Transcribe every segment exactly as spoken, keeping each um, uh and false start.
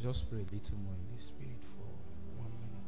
just pray a little more in the spirit for one minute.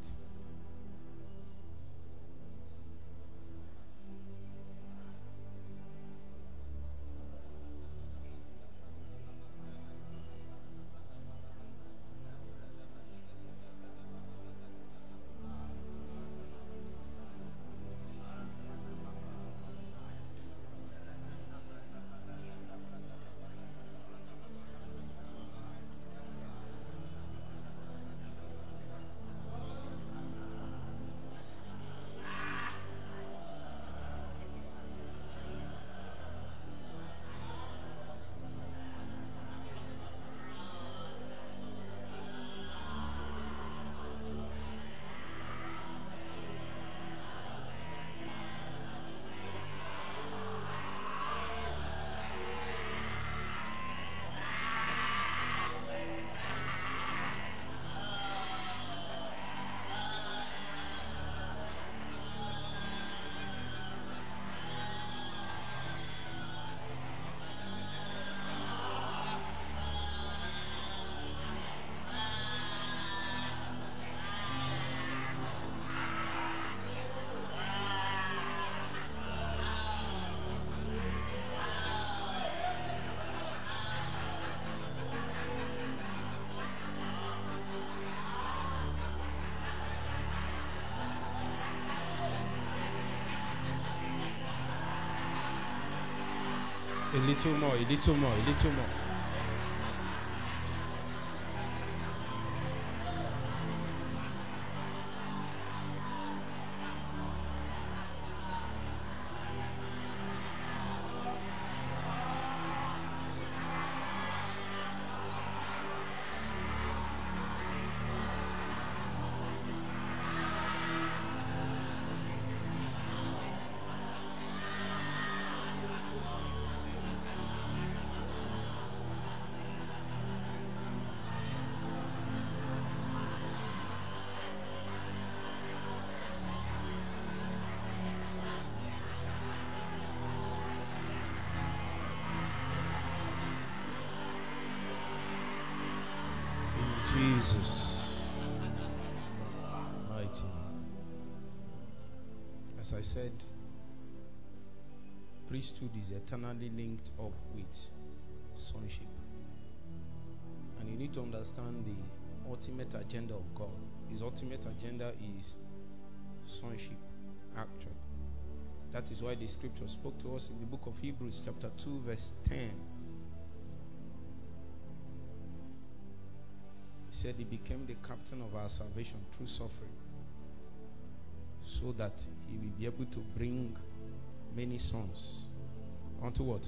A little more, a little more, a little more. Jesus, mighty. As I said, priesthood is eternally linked up with sonship. And you need to understand the ultimate agenda of God. His ultimate agenda is sonship, actually. That is why the scripture spoke to us in the book of Hebrews chapter two verse ten. He said he became the captain of our salvation through suffering, so that he will be able to bring many sons unto what?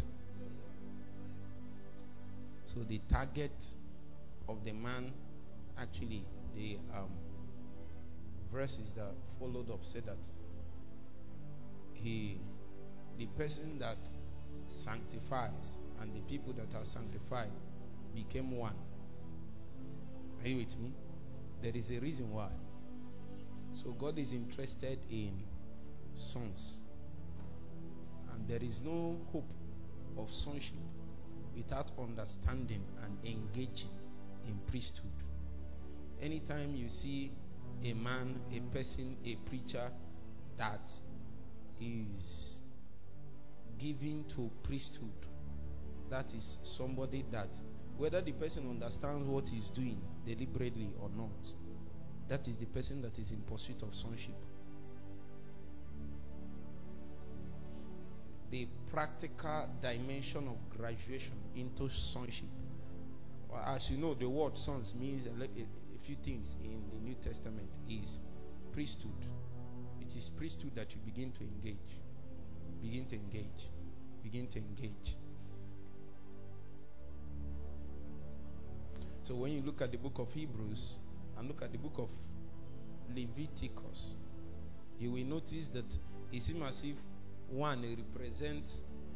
So the target of the man, actually the um, verses that followed up said that he, the person that sanctifies and the people that are sanctified became one. Are you with me? There is a reason why. So God is interested in sons. And there is no hope of sonship without understanding and engaging in priesthood. Anytime you see a man, a person, a preacher that is given to priesthood, that is somebody that, whether the person understands what he's doing deliberately or not, that is the person that is in pursuit of sonship. The practical dimension of graduation into sonship. Well, as you know, the word sons means a, a, a few things in the New Testament is priesthood. It is priesthood that you begin to engage. Begin to engage. Begin to engage. So when you look at the book of Hebrews and look at the book of Leviticus, you will notice that it seems as if one represents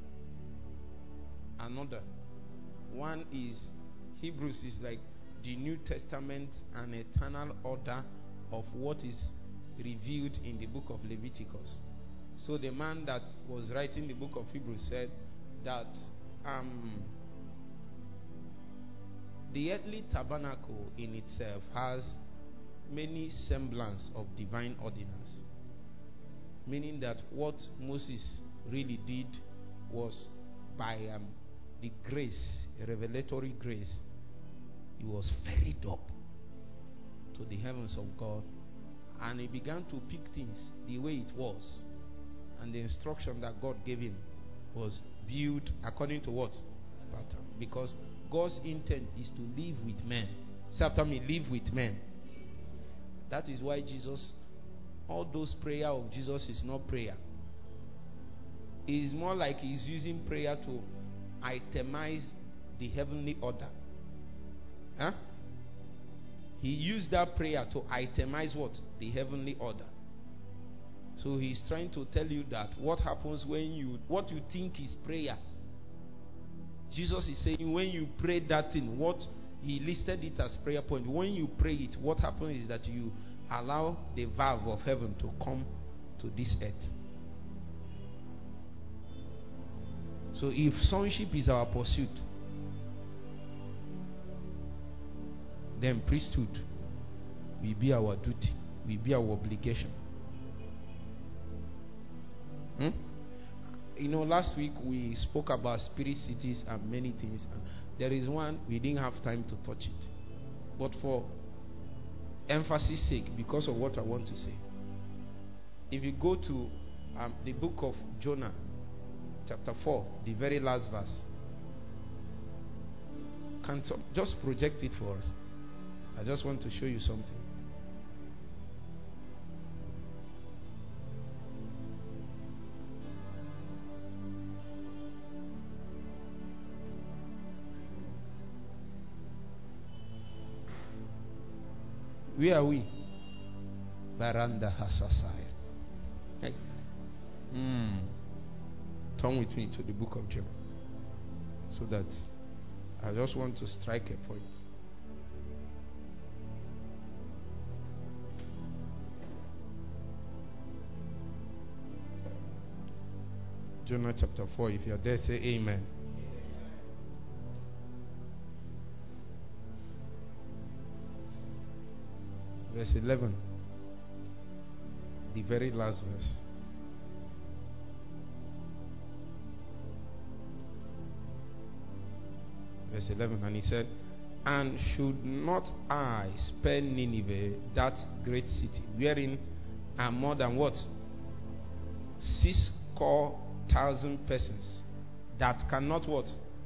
another. One is, Hebrews is like the New Testament and eternal order of what is revealed in the book of Leviticus. So the man that was writing the book of Hebrews said that um, The earthly tabernacle in itself has many semblance of divine ordinance. Meaning that what Moses really did was by um, the grace, a revelatory grace, he was ferried up to the heavens of God, and he began to pick things the way it was, and the instruction that God gave him was built according to what pattern, because God's intent is to live with men. Say after me, live with men. That is why Jesus, all those prayer of Jesus is not prayer. It is more like he's using prayer to itemize the heavenly order. Huh? He used that prayer to itemize what? The heavenly order. So he's trying to tell you that what happens when you, what you think is prayer. Jesus is saying when you pray that thing, what he listed it as prayer point. When you pray it, what happens is that you allow the valve of heaven to come to this earth. So if sonship is our pursuit, then priesthood will be our duty, will be our obligation. Hmm? You know, last week we spoke about spirit cities and many things. And there is one, we didn't have time to touch it. But for emphasis sake, because of what I want to say, if you go to um, the book of Jonah, chapter four, the very last verse, can some, just project it for us. I just want to show you something. Where are we? Baranda Hasasai. Hey. Mm. Turn with me to the book of John, so that I just want to strike a point. Jonah chapter four. If you are there, say amen. Verse eleven. The very last verse. Verse eleven. And he said, and should not I spare Nineveh, that great city, wherein are more than what? Six score thousand persons, that cannot what?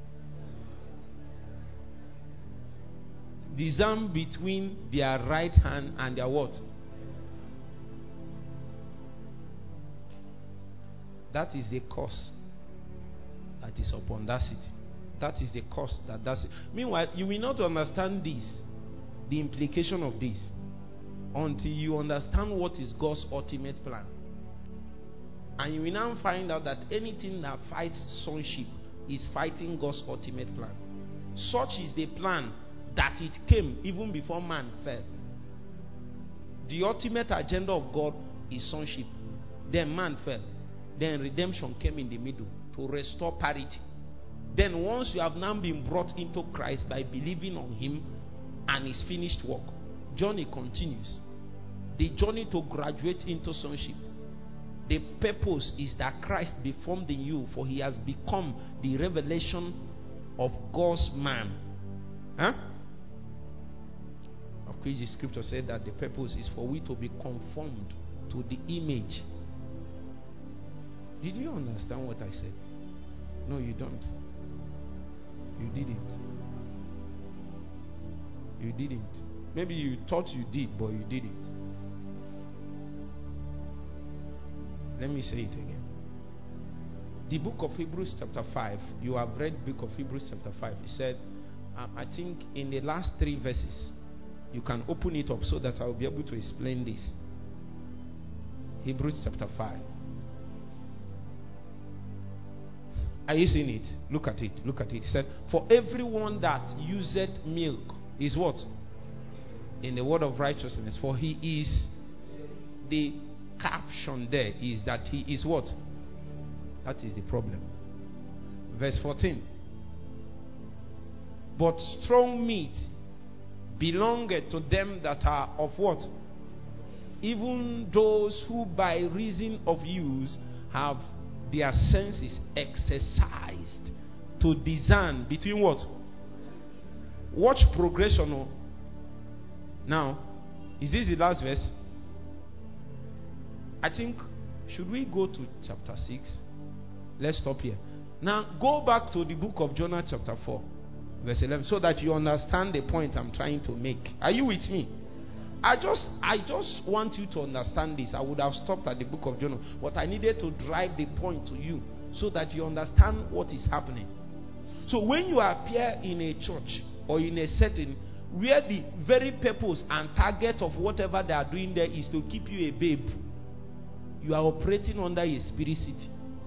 Discern between their right hand and their what? That is the curse that is upon that city. That is the curse that does it. Meanwhile, you will not understand this, the implication of this, until you understand what is God's ultimate plan. And you will now find out that anything that fights sonship is fighting God's ultimate plan. Such is the plan that it came even before man fell. The ultimate agenda of God is sonship. Then man fell. Then redemption came in the middle to restore parity. Then once you have now been brought into Christ by believing on him and his finished work, journey continues. The journey to graduate into sonship. The purpose is that Christ be formed in you, for he has become the revelation of God's man. Huh? Of which the scripture said that the purpose is for we to be conformed to the image. Did you understand what I said? No, you don't. You didn't. You didn't. Maybe you thought you did, but you didn't. Let me say it again. The book of Hebrews chapter five, you have read the book of Hebrews chapter five. It said, um, I think in the last three verses, you can open it up so that I will be able to explain this. Hebrews chapter five. Are you seeing it? Look at it. Look at it. It said, for everyone that useth milk is what? In the word of righteousness. For he is, the caption there is that he is what? That is the problem. Verse fourteen. But strong meat belongeth to them that are of what? Even those who by reason of use have their senses exercised to discern between what? Watch progression. Now, is this the last verse? I think, should we go to chapter six? Let's stop here. Now, go back to the book of Jonah chapter four, verse eleven, so that you understand the point I'm trying to make. Are you with me? I just, I just want you to understand this. I would have stopped at the book of Jonah, but I needed to drive the point to you so that you understand what is happening. So when you appear in a church or in a setting where the very purpose and target of whatever they are doing there is to keep you a babe, you are operating under a spirit city.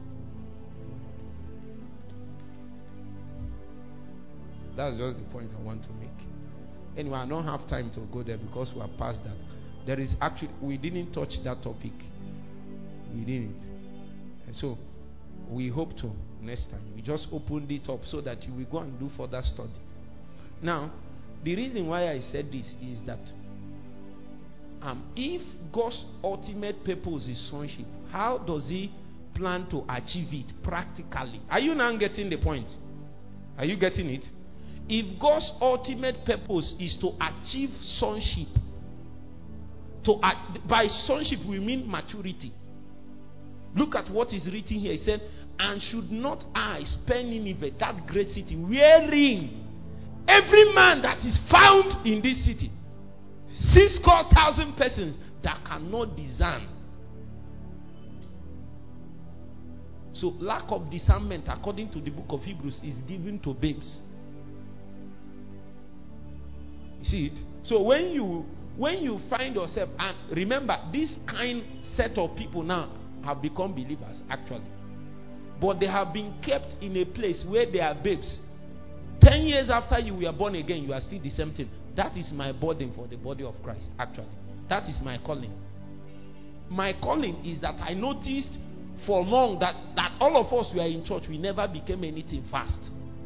That's just the point I want to make. Anyway, I don't have time to go there because we are past that. There is actually, we didn't touch that topic. We didn't. And so, we hope to next time. We just opened it up so that you will go and do further study. Now, the reason why I said this is that um, if God's ultimate purpose is sonship, how does he plan to achieve it practically? Are you now getting the point? Are you getting it? If God's ultimate purpose is to achieve sonship, to uh, by sonship we mean maturity. Look at what is written here. He said, and should not I spend Nineveh, that great city, wherein every man that is found in this city, six thousand persons that cannot discern. So lack of discernment, according to the book of Hebrews, is given to babes. You see it? So when you when you find yourself, and remember, this kind set of people now have become believers actually, but they have been kept in a place where they are babes. Ten years after you were born again, you are still the same thing. That is my burden for the body of Christ. Actually, that is my calling. My calling is that I noticed for long that that all of us were in church, we never became anything fast.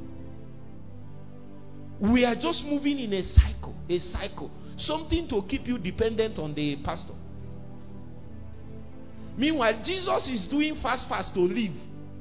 We are just moving in a cycle, a cycle. Something to keep you dependent on the pastor. Meanwhile, Jesus is doing fast, fast to live.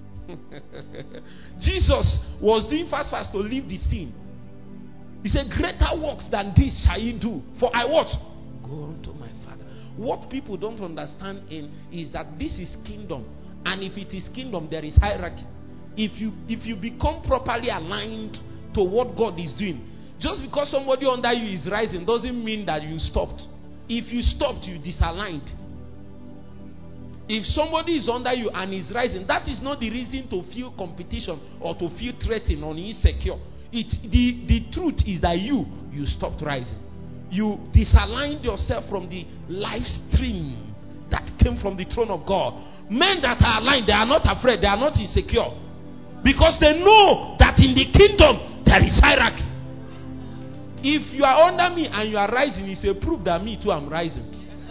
Jesus was doing fast, fast to leave the scene. He said, greater works than this shall you do. For I what? Go unto my Father. What people don't understand in is that this is kingdom. And if it is kingdom, there is hierarchy. If you if you become properly aligned to what God is doing, just because somebody under you is rising doesn't mean that you stopped. If you stopped, you disaligned. If somebody is under you and is rising, that is not the reason to feel competition or to feel threatened or insecure. It the, the truth is that you you stopped rising. You disaligned yourself from the life stream that came from the throne of God. Men that are aligned, they are not afraid, they are not insecure. Because they know that in the kingdom there is hierarchy. If you are under me and you are rising, it's a proof that me too am rising.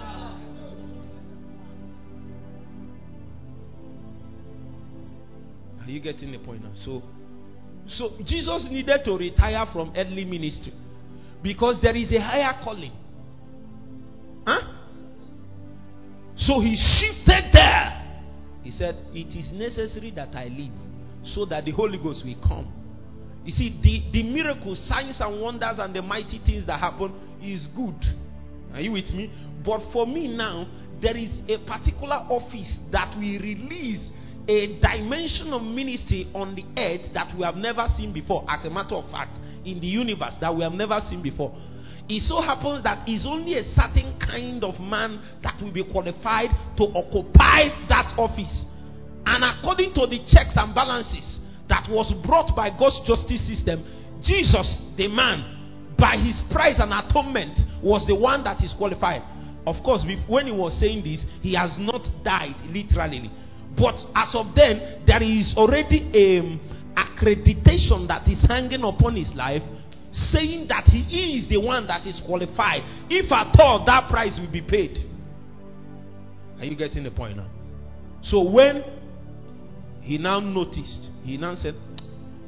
Are you getting the point now? So, so Jesus needed to retire from earthly ministry because there is a higher calling. Huh? So he shifted there. He said, it is necessary that I live so that the Holy Ghost will come. You see, the, the miracles, signs and wonders and the mighty things that happen is good. Are you with me? But for me now, there is a particular office that will release a dimension of ministry on the earth that we have never seen before. As a matter of fact, in the universe that we have never seen before. It so happens that it's only a certain kind of man that will be qualified to occupy that office. And according to the checks and balances that was brought by God's justice system, Jesus, the man, by his price and atonement, was the one that is qualified. Of course, when he was saying this, he has not died literally. But as of then, there is already an accreditation that is hanging upon his life, saying that he is the one that is qualified. If at all, that price will be paid. Are you getting the point now? So when he now noticed, he now said,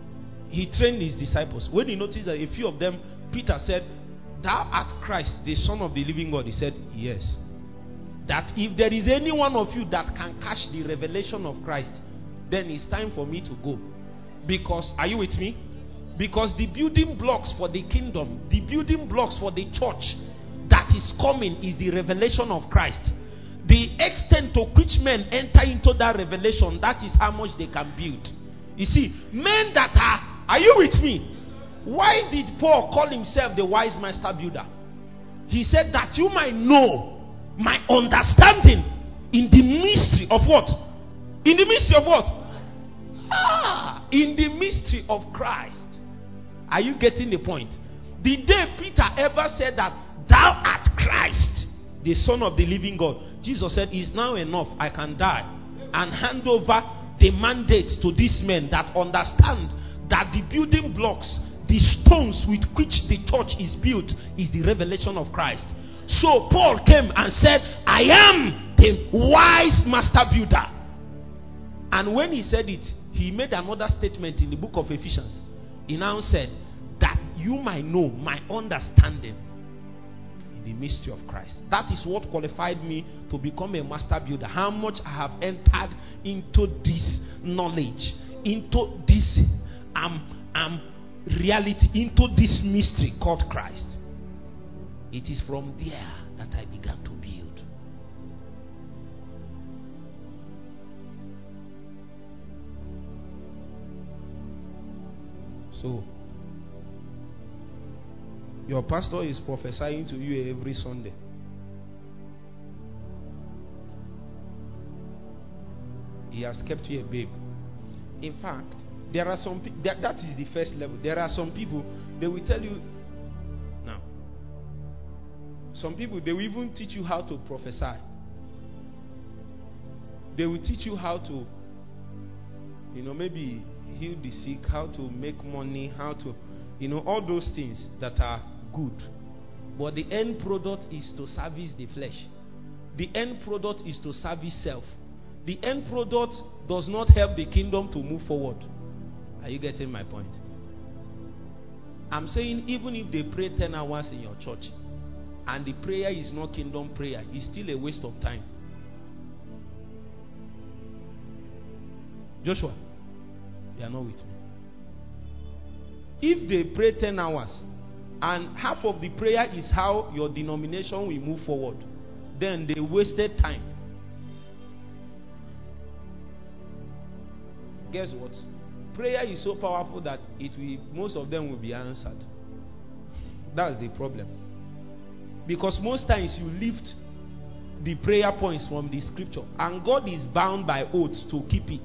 he trained his disciples. When he noticed that a few of them, Peter said, "Thou art Christ, the Son of the living God." He said, "Yes." That if there is any one of you that can catch the revelation of Christ, then it's time for me to go. Because, are you with me? Because the building blocks for the kingdom, the building blocks for the church that is coming is the revelation of Christ. The extent to which men enter into that revelation, that is how much they can build. You see, men that are, are you with me? Why did Paul call himself the wise master builder? He said that you might know my understanding in the mystery of what? In the mystery of what? Ah, in the mystery of Christ. Are you getting the point? The day Peter ever said that thou art Christ, the Son of the living God, Jesus said, "It's now enough. I can die and hand over the mandate to these men that understand that the building blocks, the stones with which the church is built, is the revelation of Christ." So Paul came and said, "I am the wise master builder." And when he said it, he made another statement in the book of Ephesians. He now said, "That you might know my understanding in the mystery of Christ." That is what qualified me to become a master builder. How much I have entered into this knowledge, into this um, um, reality, into this mystery called Christ. It is from there that I began to build. So, your pastor is prophesying to you every Sunday. He has kept you a babe. In fact, there are some people, that, that is the first level. There are some people, they will tell you, now, some people, they will even teach you how to prophesy. They will teach you how to, you know, maybe heal the sick, how to make money, how to, you know, all those things that are good. But the end product is to service the flesh. The end product is to service self. The end product does not help the kingdom to move forward. Are you getting my point? I'm saying even if they pray ten hours in your church and the prayer is not kingdom prayer, it's still a waste of time. Joshua, you are not with me. If they pray ten hours and half of the prayer is how your denomination will move forward, then they wasted time. Guess what? Prayer is so powerful that it will, most of them will be answered. That's the problem. Because most times you lift the prayer points from the scripture and God is bound by oaths to keep it.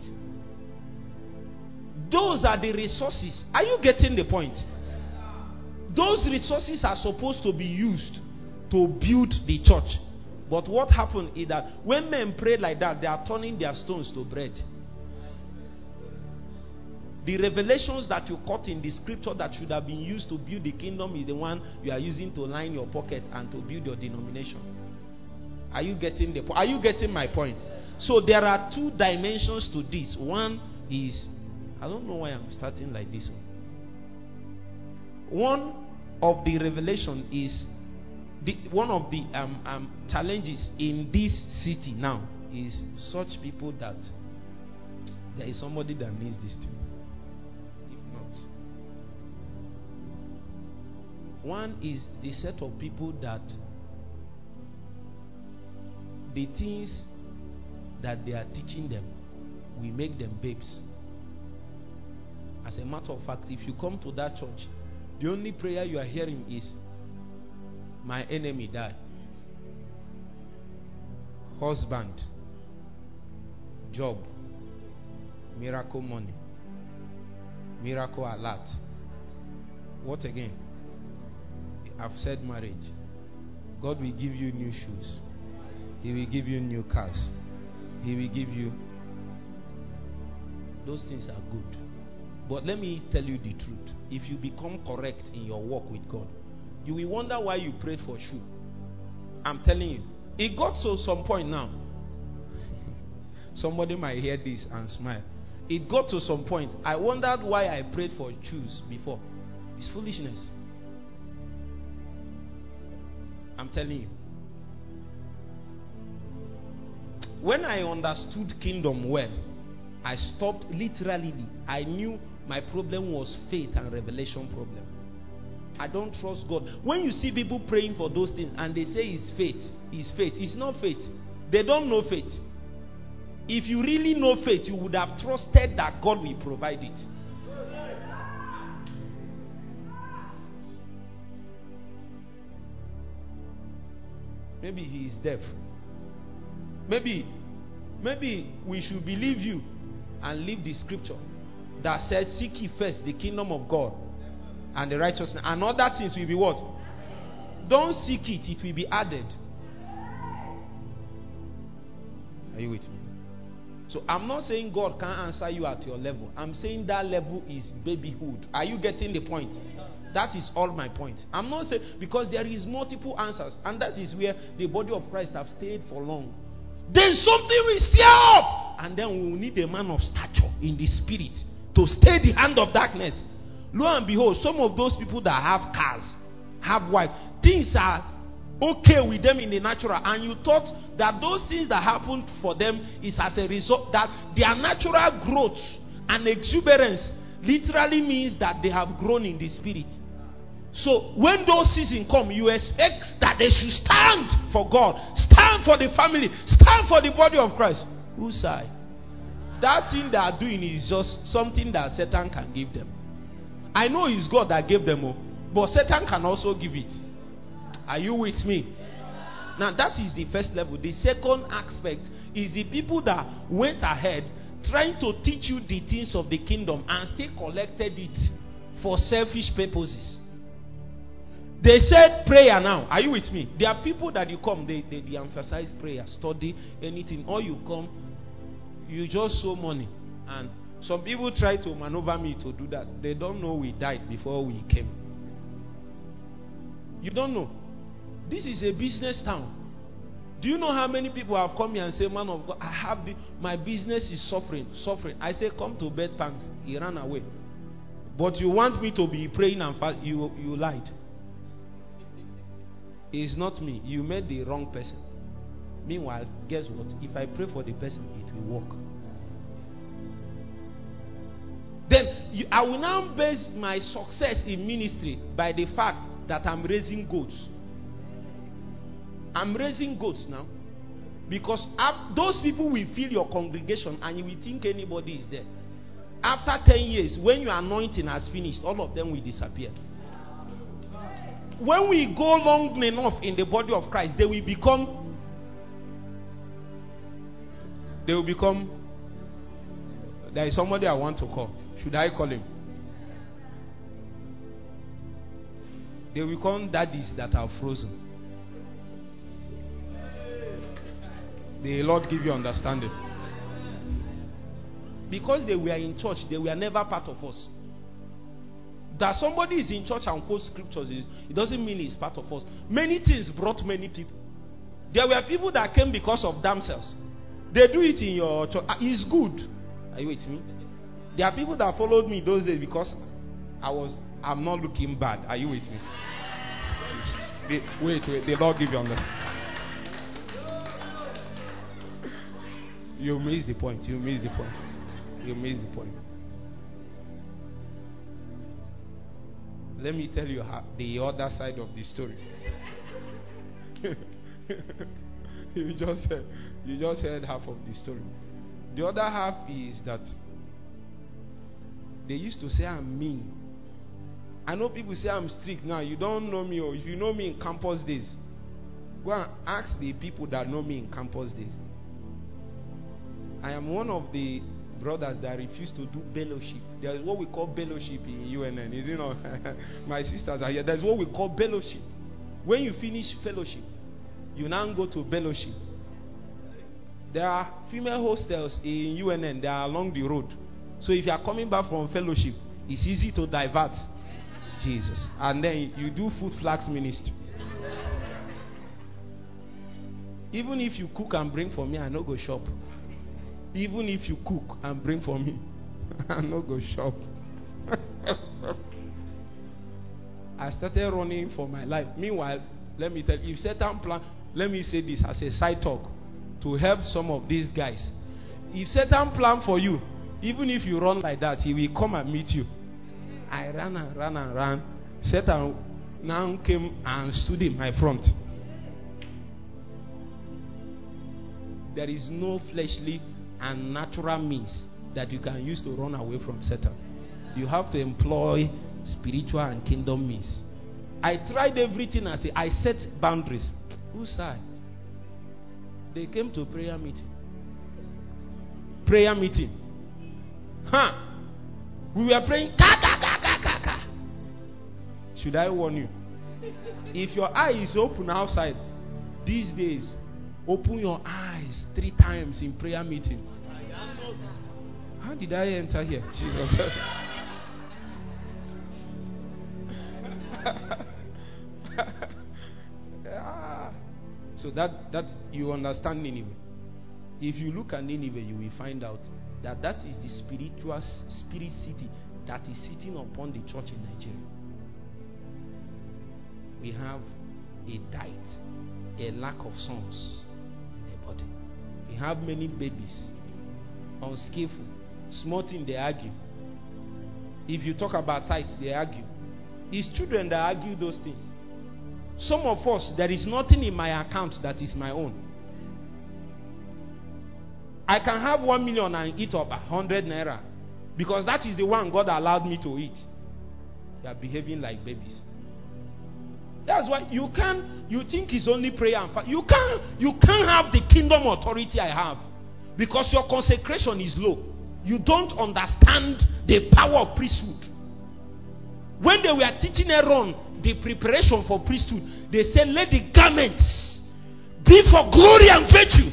Those are the resources. Are you getting the point? Those resources are supposed to be used to build the church. But what happened is that when men pray like that, they are turning their stones to bread. The revelations that you caught in the scripture that should have been used to build the kingdom is the one you are using to line your pocket and to build your denomination. Are you getting the point? Are you getting my point? So there are two dimensions to this. One is, I don't know why I'm starting like this one. One of the revelation is the, one of the um, um, challenges in this city now is such people that there is somebody that needs this thing. If not, one is the set of people that the things that they are teaching them will make them babes. As a matter of fact, if you come to that church, the only prayer you are hearing is, my enemy die. Husband, job, miracle money, miracle alert. What again? I've said marriage. God will give you new shoes. He will give you new cars. He will give you. Those things are good. But let me tell you the truth. If you become correct in your walk with God, you will wonder why you prayed for shoe. I'm telling you. It got to some point now. Somebody might hear this and smile. It got to some point. I wondered why I prayed for Jews before. It's foolishness. I'm telling you. When I understood kingdom well, I stopped literally. I knew my problem was faith and revelation problem. I don't trust God. When you see people praying for those things and they say it's faith, it's faith. It's not faith. They don't know faith. If you really know faith, you would have trusted that God will provide it. Maybe he is deaf. Maybe, maybe we should believe you and leave the scripture that said, seek ye first the kingdom of God and the righteousness, and other things will be what? Don't seek it, it will be added. Are you with me? So I'm not saying God can't answer you at your level. I'm saying that level is babyhood. Are you getting the point? That is all my point. I'm not saying, because there is multiple answers, and that is where the body of Christ have stayed for long. Then something will stir up, and then we will need a man of stature in the spirit to stay the hand of darkness. Lo and behold, some of those people that have cars, have wives, things are okay with them in the natural, and you thought that those things that happened for them is as a result that their natural growth and exuberance literally means that they have grown in the spirit. So when those seasons come, you expect that they should stand for God, stand for the family, stand for the body of Christ. Whose side? That thing they are doing is just something that Satan can give them. I know it's God that gave them all, but Satan can also give it. Are you with me? Now that is the first level. The second aspect is the people that went ahead trying to teach you the things of the kingdom and still collected it for selfish purposes. They said prayer now. Are you with me? There are people that you come, they, they, they emphasize prayer, study, anything. Or you come, you just sow money. And some people try to maneuver me to do that. They don't know we died before we came. You don't know. This is a business town. Do you know how many people have come here and say, man of God, I have the, my business is suffering, suffering. I say, come to bed thanks. He ran away. But you want me to be praying and fast? You, you lied. It's not me. You met the wrong person. Meanwhile, guess what? If I pray for the person, it will work. Then you, I will now base my success in ministry by the fact that I'm raising goats. I'm raising goats now. Because those people will fill your congregation and you will think anybody is there. After ten years, when your anointing has finished, all of them will disappear. When we go long enough in the body of Christ, they will become they will become there is somebody I want to call. Should I call him? They will become daddies that are frozen. The Lord give you understanding. Because they were in church, they were never part of us. That somebody is in church and quotes scriptures, it doesn't mean he's part of us. Many things brought many people. There were people that came because of themselves. They do it in your church. It's good. Are you with me? There are people that followed me those days because I was, I'm not looking bad. Are you with me? Wait, wait. The Lord give you understanding. You miss the point. You miss the point. You miss the point. Let me tell you how, the other side of the story. you just heard, you just heard half of the story. The other half is that they used to say I'm mean. I know people say I'm strict now. You don't know me, or if you know me in campus days, go and ask the people that know me in campus days. I am one of the brothers that refuse to do fellowship. There is what we call fellowship in U N N. You know, my sisters are here. There's what we call fellowship. When you finish fellowship, you now go to fellowship. There are female hostels in U N N. They are along the road. So if you are coming back from fellowship, it's easy to divert. Jesus. And then you do food flags ministry. Even if you cook and bring for me, I no go shop. Even if you cook and bring for me, I no go shop. I started running for my life. Meanwhile, let me tell you, if Satan plan, let me say this as a side talk to help some of these guys. If Satan plan for you, even if you run like that, he will come and meet you. I ran and ran and ran. Satan now came and stood in my front. There is no fleshly and natural means that you can use to run away from Satan. You have to employ spiritual and kingdom means. I tried everything. I say I set boundaries. Whose side? They came to prayer meeting. Prayer meeting. Huh? We were praying. Ka, ka, ka, ka, ka, ka. Should I warn you? If your eye is open outside, these days, open your eyes three times in prayer meeting. How did I enter here? Jesus. Yeah. So that that you understand Nineveh. If you look at Nineveh, you will find out that that is the spiritual spirit city that is sitting upon the church in Nigeria. We have a diet, a lack of sons in the body. We have many babies, unskillful, small thing they argue. If you talk about tithes, they argue. It's children that argue those things. Some of us, there is nothing in my account that is my own. I can have one million and eat up a hundred naira because that is the one God allowed me to eat. They are behaving like babies. That's why you can't. You think it's only prayer and fast. You can't. You can't have the kingdom authority I have because your consecration is low. You don't understand the power of priesthood. When they were teaching Aaron the preparation for priesthood, they said, let the garments be for glory and virtue.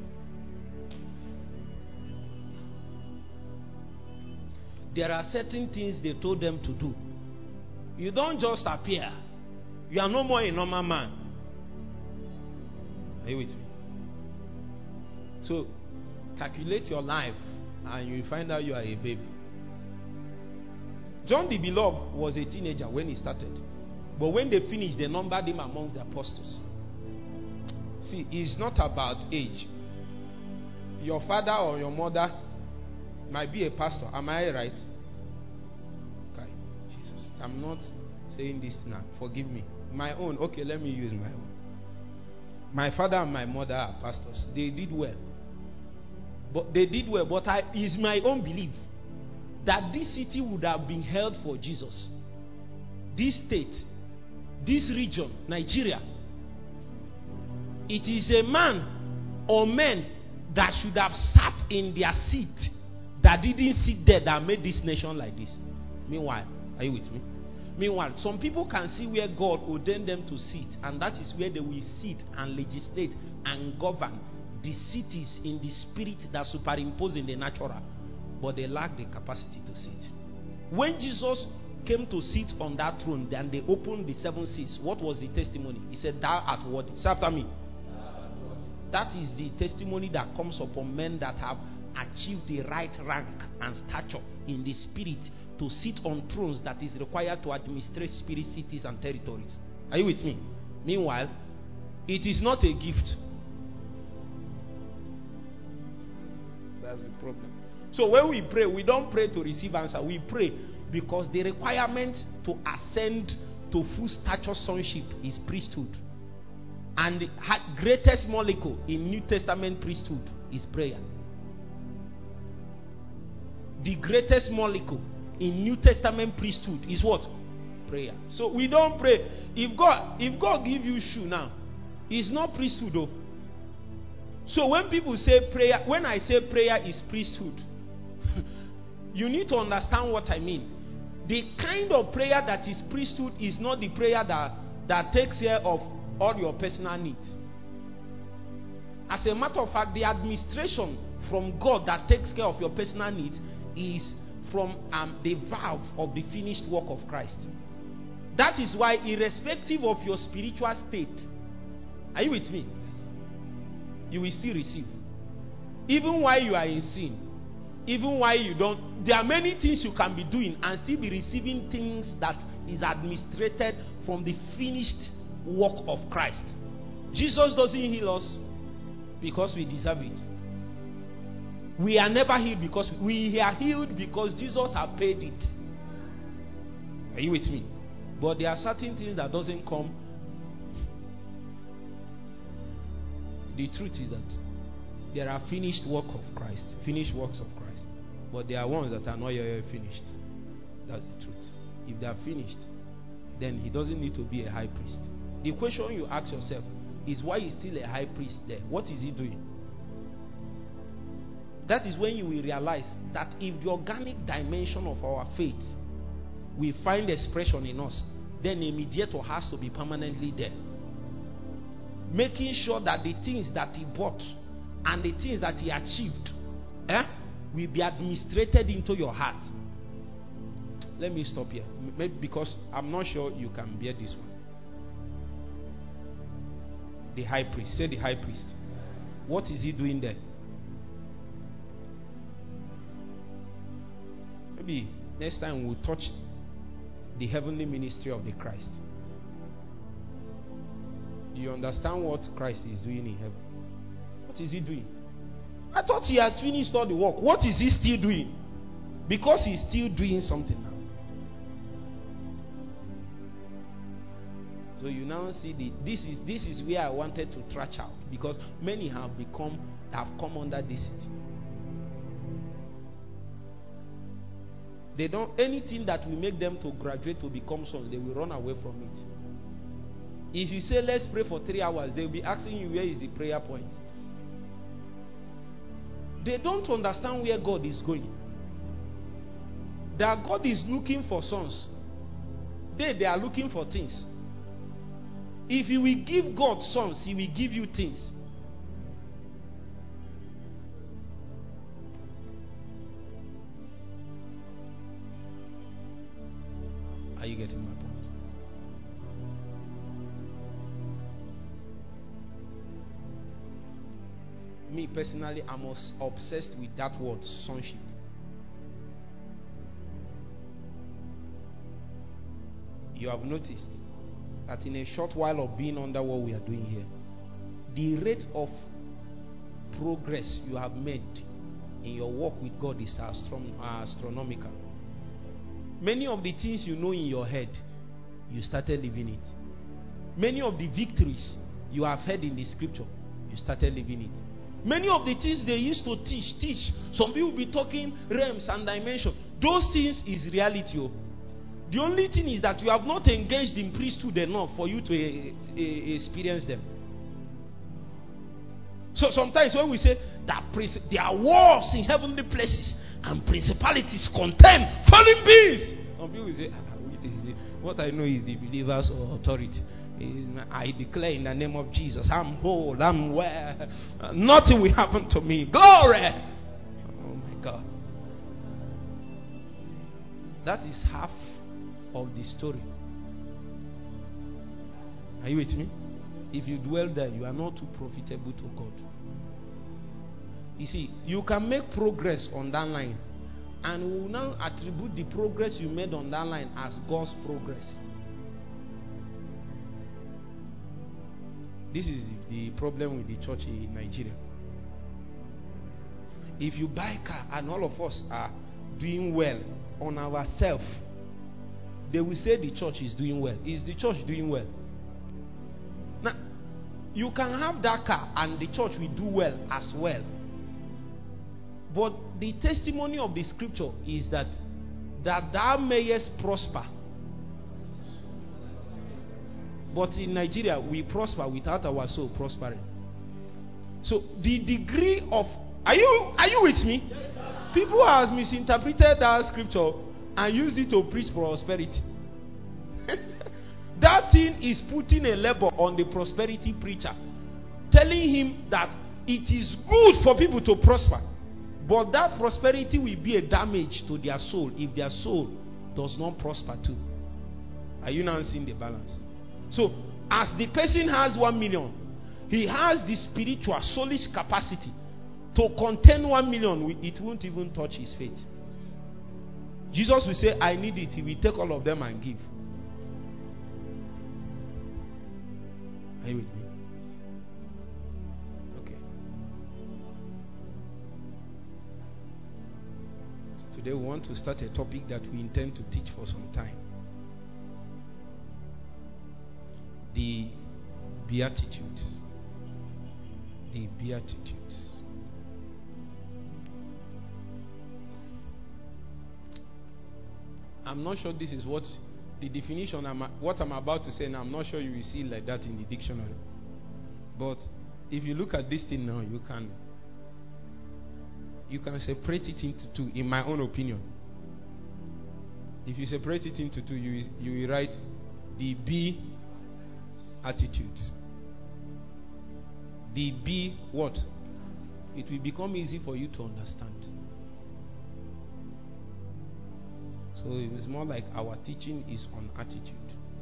There are certain things they told them to do. You don't just appear. You are no more a normal man. Are you with me? So, calculate your life and you will find out you are a baby. John the Beloved was a teenager when he started. But when they finished, they numbered him amongst the apostles. See, it's not about age. Your father or your mother might be a pastor. Am I right? Okay, Jesus. I'm not saying this now. Forgive me. My own. Okay, let me use my own. My father and my mother are pastors. They did well. But they did well. But I, it's my own belief that this city would have been held for Jesus. This state, this region, Nigeria. It is a man or men that should have sat in their seat that didn't sit there that made this nation like this. Meanwhile, are you with me? Meanwhile, some people can see where God ordained them to sit, and that is where they will sit and legislate and govern the cities in the spirit that superimpose in the natural. But they lack the capacity to sit. When Jesus came to sit on that throne, then they opened the seven seals. What was the testimony? He said, thou art worthy. Say after me. That is the testimony that comes upon men that have achieved the right rank and stature in the spirit to sit on thrones that is required to administrate spirit cities and territories. Are you with me? Meanwhile, it is not a gift. That's the problem. So when we pray, we don't pray to receive answer. We pray because the requirement to ascend to full stature sonship is priesthood. And the greatest molecule in New Testament priesthood is prayer. The greatest molecule in New Testament priesthood is what? Prayer. So we don't pray. If God, if God give you shoe now, it's not priesthood though. So when people say prayer, when I say prayer is priesthood, you need to understand what I mean. The kind of prayer that is priesthood is not the prayer that, that takes care of all your personal needs. As a matter of fact, the administration from God that takes care of your personal needs is from um, the valve of the finished work of Christ. That is why, irrespective of your spiritual state, are you with me? You will still receive. Even while you are in sin, Even while you don't, there are many things you can be doing and still be receiving things that is administrated from the finished work of Christ. Jesus doesn't heal us because we deserve it. We are never healed because we are healed because Jesus has paid it. Are you with me? But there are certain things that doesn't come. The truth is that there are finished work of Christ, finished works of Christ, but there are ones that are not yet finished. That's the truth. If they are finished, then he doesn't need to be a high priest. The question you ask yourself is, why is still a high priest there? What is he doing? That is when you will realize that if the organic dimension of our faith will find expression in us, then a mediator has to be permanently there, making sure that the things that he bought and the things that he achieved eh, will be administrated into your heart. Let me stop here, maybe because I'm not sure you can bear this one. The high priest. Say the high priest. What is he doing there? Maybe next time we'll touch the heavenly ministry of the Christ. Do you understand what Christ is doing in heaven? What is he doing? I thought he had finished all the work. What is he still doing? Because he's still doing something now. So you now see the this is this is where I wanted to trash out, because many have become have come under this. They don't anything that will make them to graduate to become sons, they will run away from it. If you say let's pray for three hours, they will be asking you where is the prayer point. They don't understand where God is going. That God is looking for sons. They they are looking for things. If you will give God sons, he will give you things. Are you getting my point? Me personally, I'm obsessed with that word, sonship. You have noticed that in a short while of being under what we are doing here, the rate of progress you have made in your walk with God is astron- astronomical. Many of the things you know in your head, you started living it. Many of the victories you have heard in the scripture, you started living it. Many of the things they used to teach, teach. Some people will be talking realms and dimensions. Those things is reality. Oh. The only thing is that you have not engaged in priesthood enough for you to uh, uh, experience them. So sometimes when we say that there are wars in heavenly places and principalities contend fallen beings, some people will say, ah, what I know is the believer's authority. I declare in the name of Jesus, I'm whole, I'm well. Uh, nothing will happen to me. Glory! Oh my God. That is half of the story. Are you with me? If you dwell there, you are not too profitable to God. You see, you can make progress on that line, and we will now attribute the progress you made on that line as God's progress. This is the problem with the church in Nigeria. If you buy a car and all of us are doing well on ourselves, they will say the church is doing well. Is the church doing well? Now, you can have that car and the church will do well as well. But the testimony of the scripture is that that thou mayest prosper. But in Nigeria, we prosper without our soul prospering. So the degree of are you are you with me? Yes, people have misinterpreted that scripture and used it to preach prosperity. That thing is putting a label on the prosperity preacher, telling him that it is good for people to prosper, but that prosperity will be a damage to their soul if their soul does not prosper too. Are you now seeing the balance? So, as the person has one million, he has the spiritual, soulish capacity To contain one million, it won't even touch his faith. Jesus will say, I need it. He will take all of them and give. Are you with me? Okay. So today we want to start a topic that we intend to teach for some time. The Beatitudes. The Beatitudes. I'm not sure this is what the definition, I'm, what I'm about to say now, I'm not sure you will see like that in the dictionary. But if you look at this thing now, you can you can separate it into two, in my own opinion. If you separate it into two, you, you will write the B attitudes. The B what? It will become easy for you to understand. So it was more like our teaching is on attitude.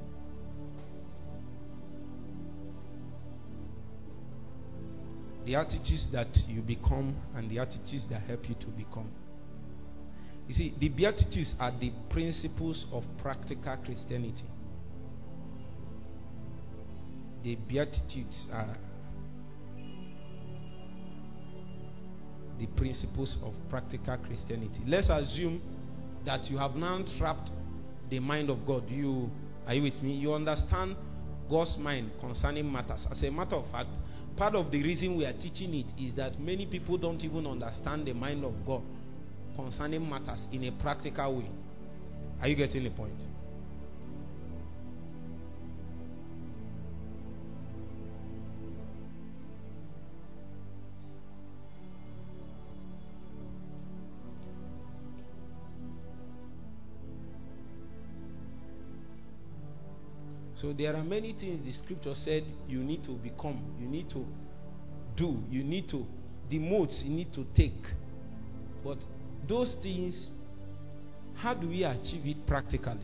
The attitudes that you become and the attitudes that help you to become. You see, the Beatitudes are the principles of practical Christianity. The Beatitudes are the principles of practical Christianity. Let's assume that you have now trapped the mind of God. You are you with me? You understand God's mind concerning matters. As a matter of fact, part of the reason we are teaching it is that many people don't even understand the mind of God concerning matters in a practical way. Are you getting the point? So there are many things the scripture said you need to become, you need to do, you need to, the modes you need to take. But those things, how do we achieve it practically?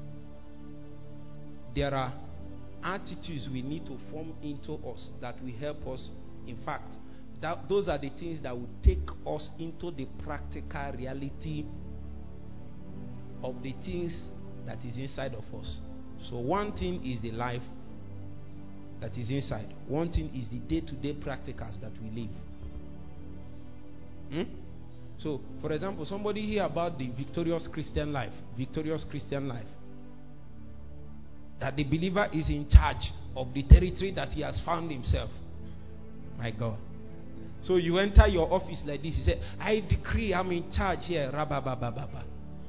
There are attitudes we need to form into us that will help us. In fact, that, those are the things that will take us into the practical reality of the things that is inside of us. So one thing is the life that is inside. One thing is the day-to-day practicals that we live. Hmm? So, for example, somebody hear about the victorious Christian life. Victorious Christian life. That the believer is in charge of the territory that he has found himself. My God. So you enter your office like this. You say, I decree I'm in charge here. Rabababababa.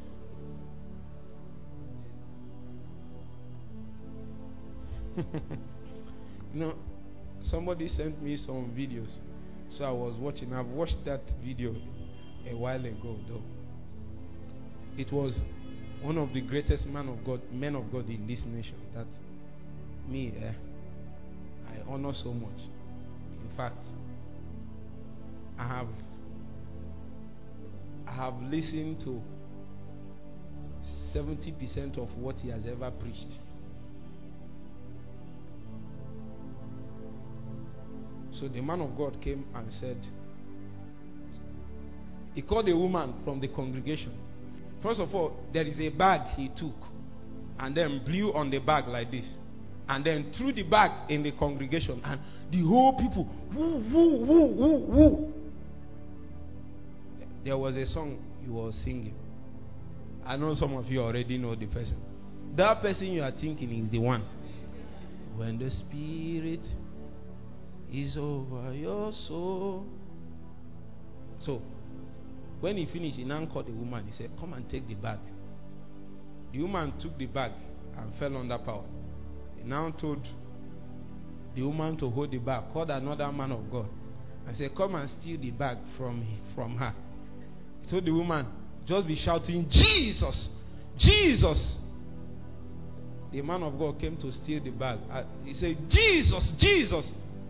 You know, somebody sent me some videos, so I was watching. I've watched that video a while ago, though. It was one of the greatest man of God, men of God in this nation that me, eh, I honor so much. In fact, I have I have listened to seventy percent of what he has ever preached. So the man of God came and said, he called a woman from the congregation. First of all, there is a bag he took and then blew on the bag like this. And then threw the bag in the congregation. And the whole people, woo, woo, woo, woo, woo. There was a song he was singing. I know some of you already know the person. That person you are thinking is the one. When the Spirit is over your soul. So, when he finished, he now called the woman. He said, come and take the bag. The woman took the bag and fell under power. He now told the woman to hold the bag. Called another man of God and said, come and steal the bag from, from her. He told the woman, just be shouting, Jesus! Jesus! The man of God came to steal the bag. He said, Jesus! Jesus!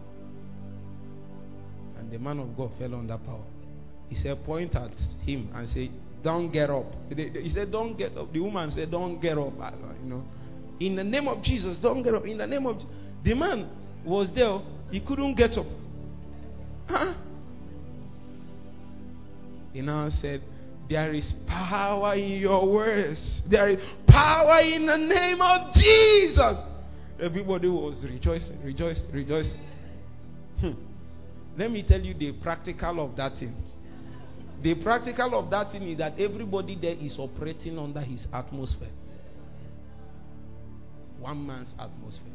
And the man of God fell under power. He said, point at him and say, don't get up. He said, don't get up. The woman said, don't get up. You know, in the name of Jesus, don't get up. In the name of Jesus. The man was there. He couldn't get up. Huh? He now said, there is power in your words. There is power in the name of Jesus. Everybody was rejoicing, rejoicing, rejoicing. Hmm. Let me tell you the practical of that thing. The practical of that thing is that everybody there is operating under his atmosphere. One man's atmosphere.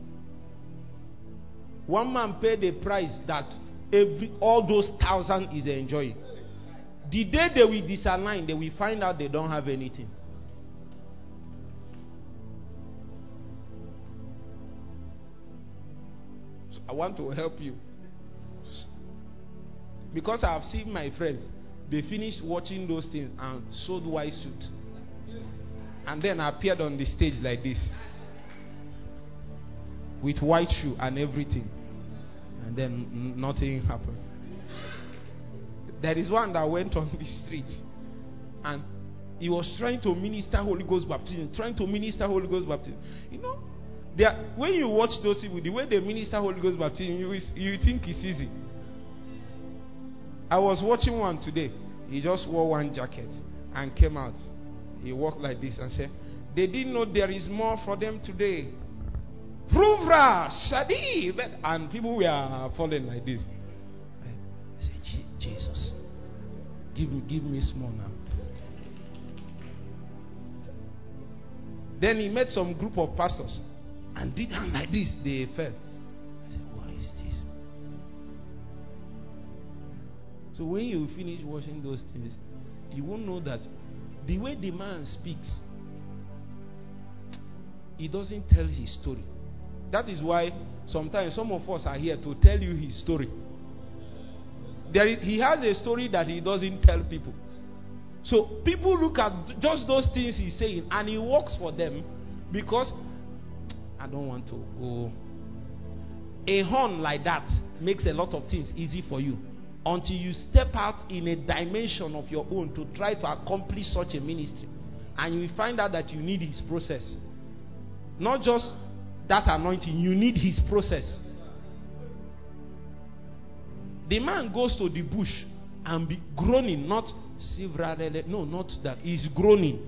One man paid a price that every all those thousand is enjoying. The day they will disalign, they will find out they don't have anything. So I want to help you. Because I have seen my friends, they finished watching those things and sold white suit. And then appeared on the stage like this. With white shoe and everything. And then nothing happened. There is one that went on the street. And he was trying to minister Holy Ghost baptism. Trying to minister Holy Ghost baptism. You know, they are, when you watch those people, the way they minister Holy Ghost baptism, you, you think it's easy. I was watching one today. He just wore one jacket and came out. He walked like this and said, they didn't know there is more for them today. Pruvra, Shadi. And people were falling like this. I said, Jesus, give me, give me small now. Then he met some group of pastors and did them like this. They fell. I said, what is this? So when you finish watching those things, you won't know that the way the man speaks, he doesn't tell his story. That is why sometimes some of us are here to tell you his story. There is, he has a story that he doesn't tell people. So people look at just those things he's saying and he works for them because I don't want to go. A horn like that makes a lot of things easy for you until you step out in a dimension of your own to try to accomplish such a ministry. And you will find out that you need his process. Not just that anointing, you need his process. The man goes to the bush and be groaning, not no, not that. He's groaning.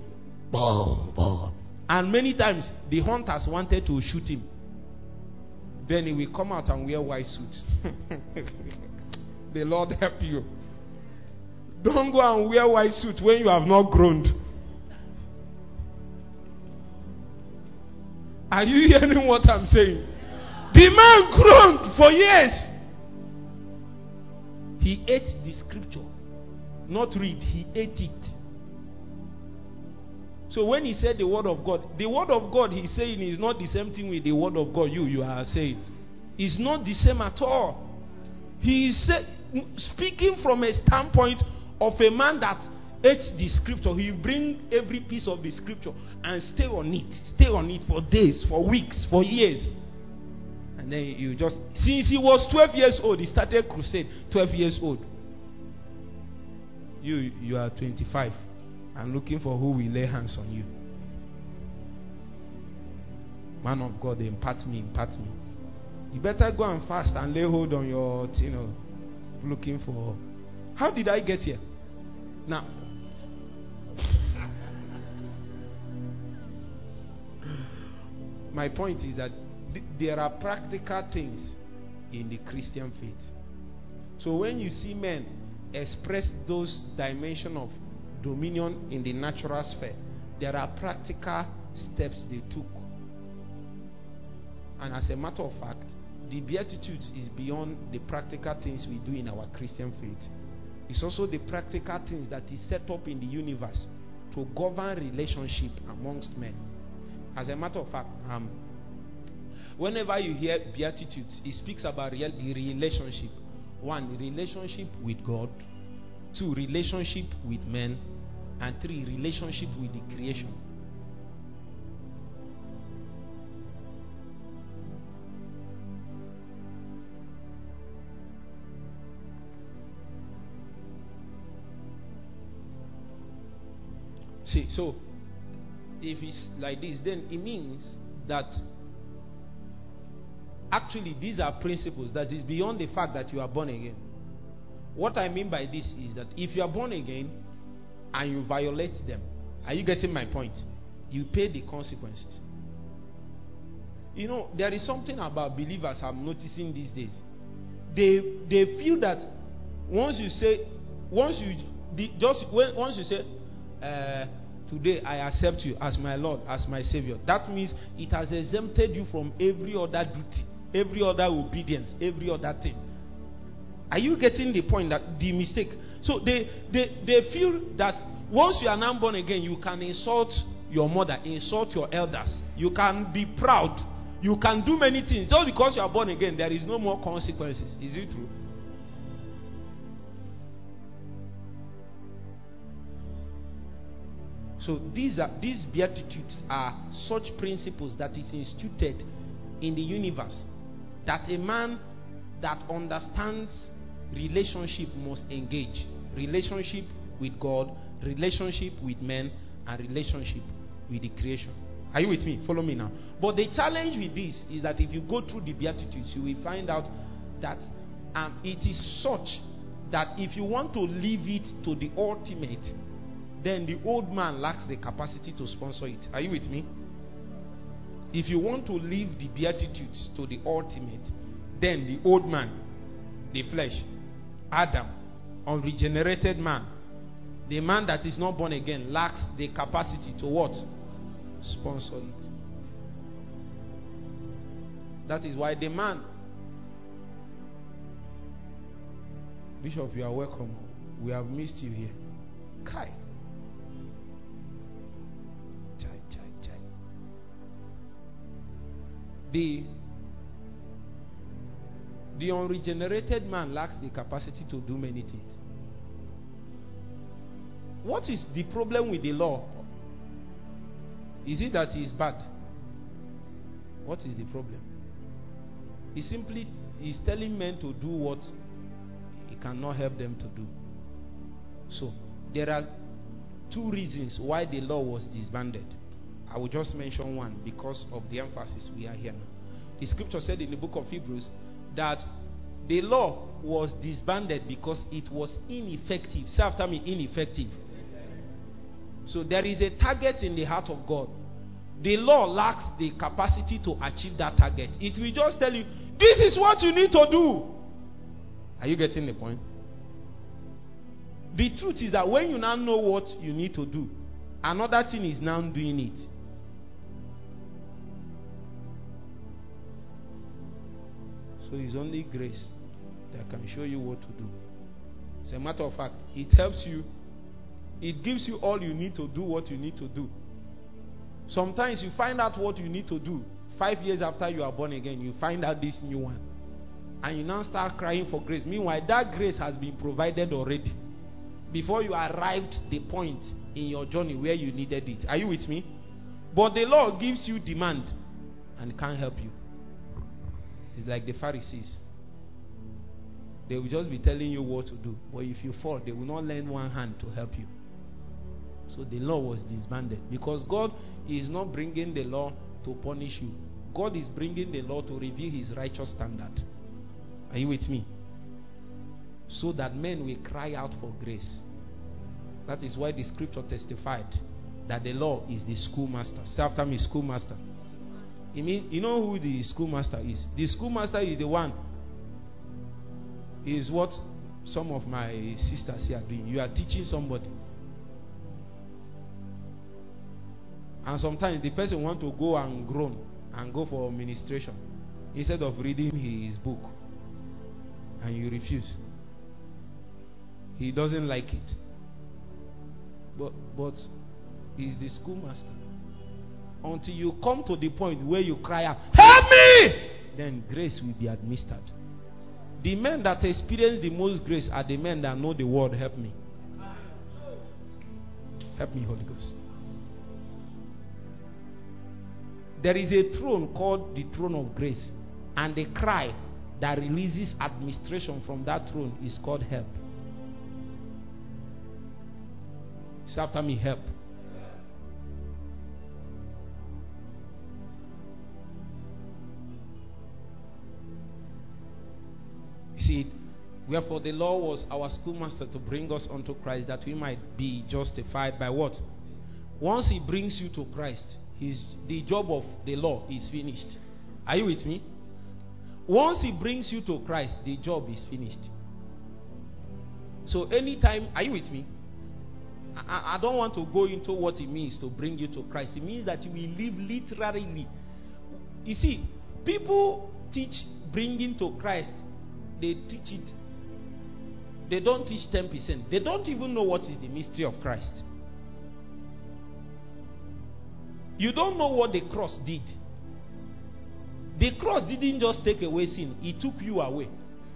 And many times the hunters wanted to shoot him. Then he will come out and wear white suits. The Lord help you. Don't go and wear white suit when you have not groaned. Are you hearing what I'm saying? The man groaned for years. He ate the scripture. Not read, he ate it. So when he said the word of God, the word of God he's saying is not the same thing with the word of God you, you are saying. It's not the same at all. He is say, speaking from a standpoint of a man that ate the scripture. He bring every piece of the scripture and stay on it. Stay on it for days, for weeks, for years. And then you just, since he was twelve years old, he started crusade, twelve years old. You, you are twenty-five and looking for who will lay hands on you. Man of God, impart me, impart me. You better go and fast and lay hold on your, you know, looking for. How did I get here? Now, my point is that th- there are practical things in the Christian faith. So when you see men express those dimensions of dominion in the natural sphere, there are practical steps they took. And as a matter of fact, the Beatitudes is beyond the practical things we do in our Christian faith. It's also the practical things that is set up in the universe to govern relationship amongst men. As a matter of fact, um, whenever you hear Beatitudes, it speaks about real, the relationship. One, the relationship with God. Two, relationship with men. And three, relationship with the creation. See, so if it's like this, then it means that actually these are principles that is beyond the fact that you are born again. What I mean by this is that if you are born again, and you violate them, are you getting my point? You pay the consequences. You know, there is something about believers I'm noticing these days. They they feel that once you say, once you just when, once you say, uh, today I accept you as my Lord, as my Savior, that means it has exempted you from every other duty, every other obedience, every other thing. Are you getting the point? That the mistake? So they they they feel that once you are now born again, you can insult your mother, insult your elders, you can be proud. You can do many things. Just because you are born again, there is no more consequences. Is it true? So these are these beatitudes are such principles that is instituted in the universe, that a man that understands relationship must engage. Relationship with God, relationship with men, and relationship with the creation. Are you with me? Follow me now. But the challenge with this is that if you go through the Beatitudes, you will find out that um, it is such that if you want to leave it to the ultimate, then the old man lacks the capacity to sponsor it. Are you with me? If you want to leave the Beatitudes to the ultimate, then the old man, the flesh, Adam, unregenerated man, the man that is not born again, lacks the capacity to what? Sponsor it. That is why the man, Bishop, you are welcome. We have missed you here. Kai. Chai, chai, chai. The, the unregenerated man lacks the capacity to do many things. What is the problem with the law? Is it that he is bad? What is the problem? He simply is telling men to do what he cannot help them to do. So, there are two reasons why the law was disbanded. I will just mention one because of the emphasis we are here now. The scripture said in the book of Hebrews that the law was disbanded because it was ineffective. Say after me, ineffective. So there is a target in the heart of God. The law lacks the capacity to achieve that target. It will just tell you, this is what you need to do. Are you getting the point? The truth is that when you now know what you need to do, another thing is now doing it. So it's only grace that can show you what to do. As a matter of fact, it helps you. It gives you all you need to do what you need to do. Sometimes you find out what you need to do. Five years after you are born again, you find out this new one. And you now start crying for grace. Meanwhile, that grace has been provided already. Before you arrived the point in your journey where you needed it. Are you with me? But the law gives you demand and can't help you. It's like the Pharisees. They will just be telling you what to do. But if you fall, they will not lend one hand to help you. So the law was disbanded. Because God is not bringing the law to punish you. God is bringing the law to reveal his righteous standard. Are you with me? So that men will cry out for grace. That is why the scripture testified that the law is the schoolmaster. Say after me, schoolmaster. You mean, you know who the schoolmaster is? The schoolmaster is the one. Is what some of my sisters here are doing. You are teaching somebody. And sometimes the person wants to go and groan and go for administration instead of reading his book. And you refuse. He doesn't like it. But but he's the schoolmaster. Until you come to the point where you cry out, help me! Then grace will be administered. The men that experience the most grace are the men that know the word, help me. Help me, Holy Ghost. There is a throne called the throne of grace. And the cry that releases administration from that throne is called help. Say after me, help. You see, Wherefore the law was our schoolmaster to bring us unto Christ, that we might be justified by what? Once he brings you to Christ, his, the job of the law is finished. Are you with me? Once he brings you to Christ, the job is finished. So anytime, are you with me? I, I don't want to go into what it means to bring you to Christ. It means that you will live literally. You see, people teach bringing to Christ. They teach it. They don't teach ten percent. They don't even know what is the mystery of Christ. You don't know what the cross did. The cross didn't just take away sin. It took you away.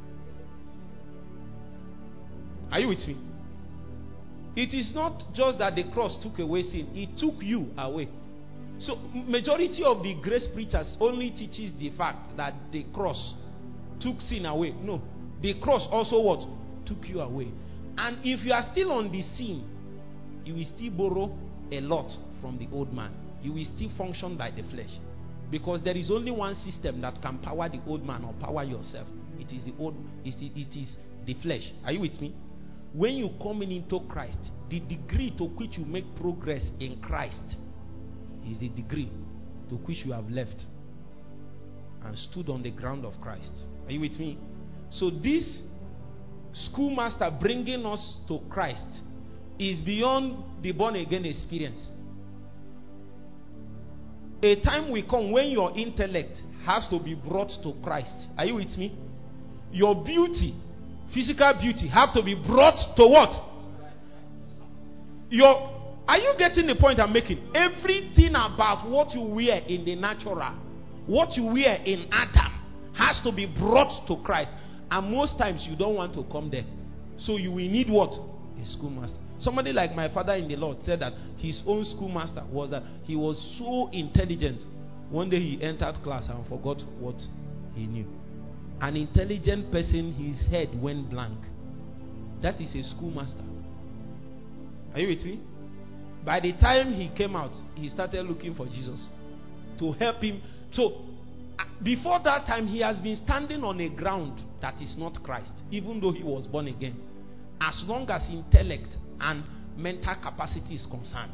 Are you with me? It is not just that the cross took away sin. It took you away. So majority of the grace preachers only teaches the fact that the cross took sin away. No. The cross also what? Took you away. And if you are still on the sin, you will still borrow a lot from the old man. You will still function by the flesh. Because there is only one system that can power the old man or power yourself. It is the old, it is, it is the flesh. Are you with me? When you come in into Christ, the degree to which you make progress in Christ is the degree to which you have left and stood on the ground of Christ. Are you with me? So this schoolmaster bringing us to Christ is beyond the born again experience. A time will come when your intellect has to be brought to Christ. Are you with me? Your beauty, physical beauty, have to be brought to what? Your, are you getting the point I'm making? Everything about what you wear in the natural, what you wear in Adam, has to be brought to Christ. And most times you don't want to come there. So you will need what? A schoolmaster. Somebody like my father in the Lord said that his own schoolmaster was that he was so intelligent. One day he entered class and forgot what he knew. An intelligent person, his head went blank. That is a schoolmaster. Are you with me? By the time he came out, he started looking for Jesus to help him. So before that time, he has been standing on a ground that is not Christ, even though he was born again. As long as intellect and mental capacity is concerned.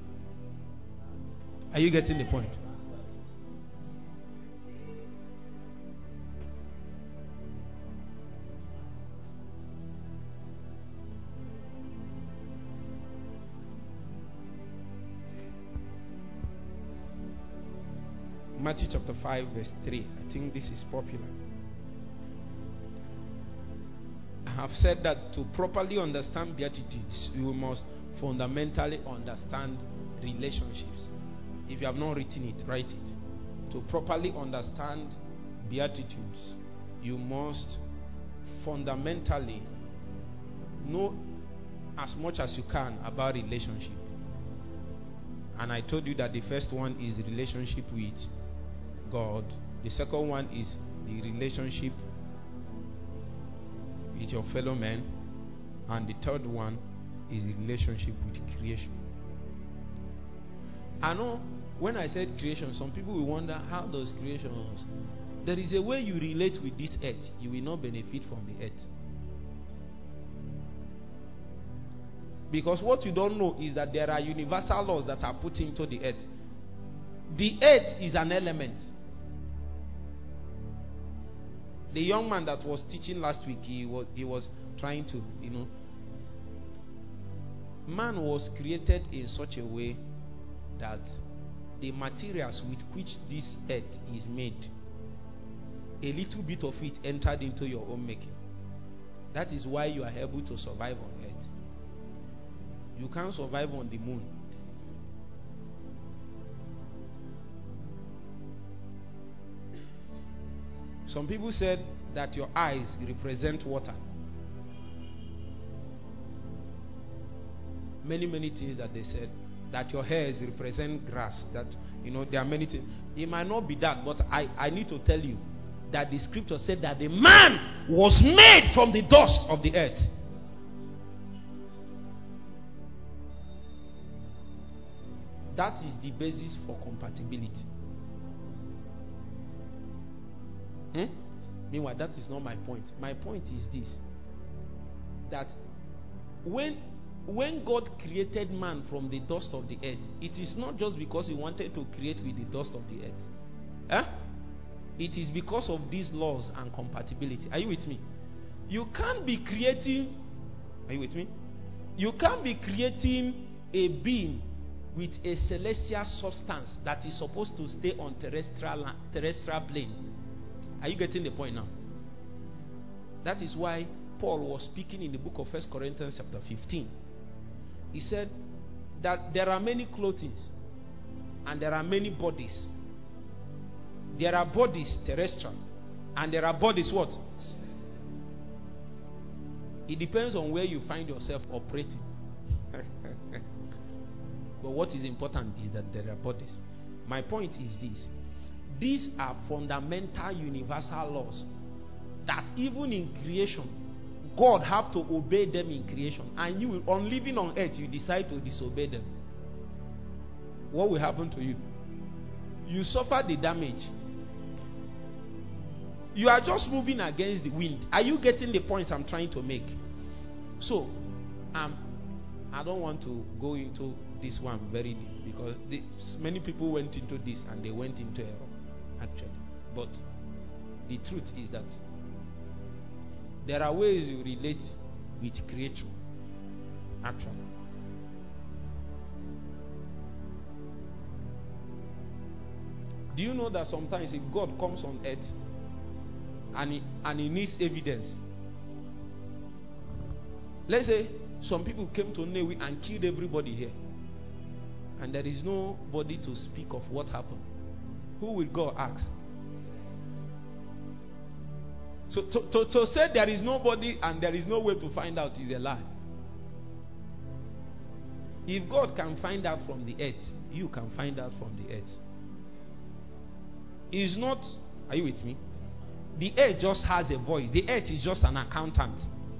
Are you getting the point? Matthew chapter five verse three. I think this is popular. I have said that to properly understand Beatitudes, you must fundamentally understand relationships. If you have not written it, write it. To properly understand Beatitudes, you must fundamentally know as much as you can about relationship. And I told you that the first one is relationship with God. The second one is the relationship with your fellow men, and the third one is the relationship with creation. I know when I said creation, some people will wonder, how does creation work? There is a way you relate with this earth, you will not benefit from the earth. Because what you don't know is that there are universal laws that are put into the earth. The earth is an element. The young man that was teaching last week, he was, he was trying to, you know, man was created in such a way that the materials with which this earth is made, a little bit of it entered into your own making. That is why you are able to survive on earth. You can't survive on the moon. Some people said that your eyes represent water. Many, many things that they said. That your hairs represent grass. That, you know, there are many things. It might not be that, but I, I need to tell you that the scripture said that the man was made from the dust of the earth. That is the basis for compatibility. Hmm? Meanwhile, that is not my point. My point is this. that when when God created man from the dust of the earth, it is not just because he wanted to create with the dust of the earth. Huh? It is because of these laws and compatibility. Are you with me? You can't be creating, are you with me? You can't be creating a being with a celestial substance that is supposed to stay on terrestrial terrestrial plane. Are you getting the point now? That is why Paul was speaking in the book of First Corinthians chapter fifteen. He said that there are many clothings and there are many bodies. There are bodies terrestrial and there are bodies what? It depends on where you find yourself operating. But what is important is that there are bodies. My point is this. These are fundamental universal laws that even in creation, God have to obey them in creation. And you, on living on earth, you decide to disobey them. What will happen to you? You suffer the damage. You are just moving against the wind. Are you getting the points I'm trying to make? So, um, I don't want to go into this one very deep because the, many people went into this and they went into error, actually. But the truth is that there are ways you relate with creation, actually. Do you know that sometimes if God comes on earth and he, and he needs evidence, let's say some people came to Newi and killed everybody here, and there is nobody to speak of what happened, who will God ask? So to, to, to say there is nobody and there is no way to find out is a lie. If God can find out from the earth, you can find out from the earth. It's not, are you with me? The earth just has a voice. The earth is just an accountant.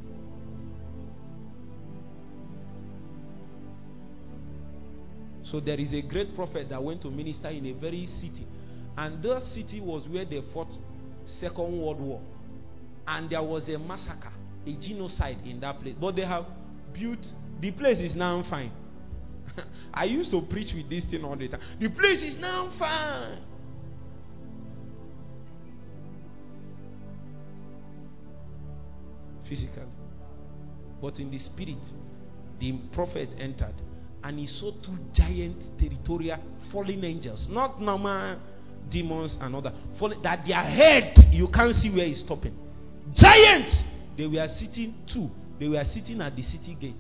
So there is a great prophet that went to minister in a very city. And that city was where they fought Second World War. And there was a massacre, a genocide in that place. But they have built, the place is now fine. I used to preach with this thing all the time. The place is now fine. Physically. But in the spirit, the prophet entered and he saw two giant territorial fallen angels, not normal demons and other, fallen, that their head you can't see where it's stopping. Giants! They were sitting two. They were sitting at the city gate.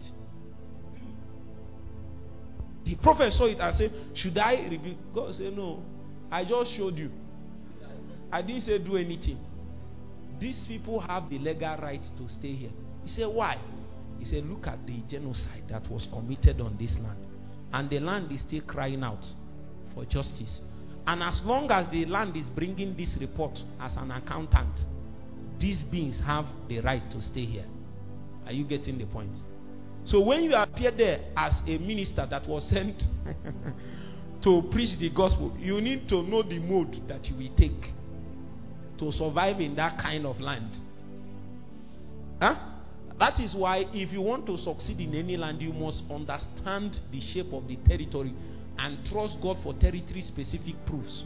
The prophet saw it and said, should I rebuke? God said, no. I just showed you. I didn't say do anything. These people have the legal right to stay here. He said, why? He said, look at the genocide that was committed on this land. And the land is still crying out for justice. And as long as the land is bringing this report as an accountant, these beings have the right to stay here. Are you getting the point? So when you appear there as a minister that was sent to preach the gospel, you need to know the mode that you will take to survive in that kind of land. Huh? That is why if you want to succeed in any land, you must understand the shape of the territory and trust God for territory specific proofs.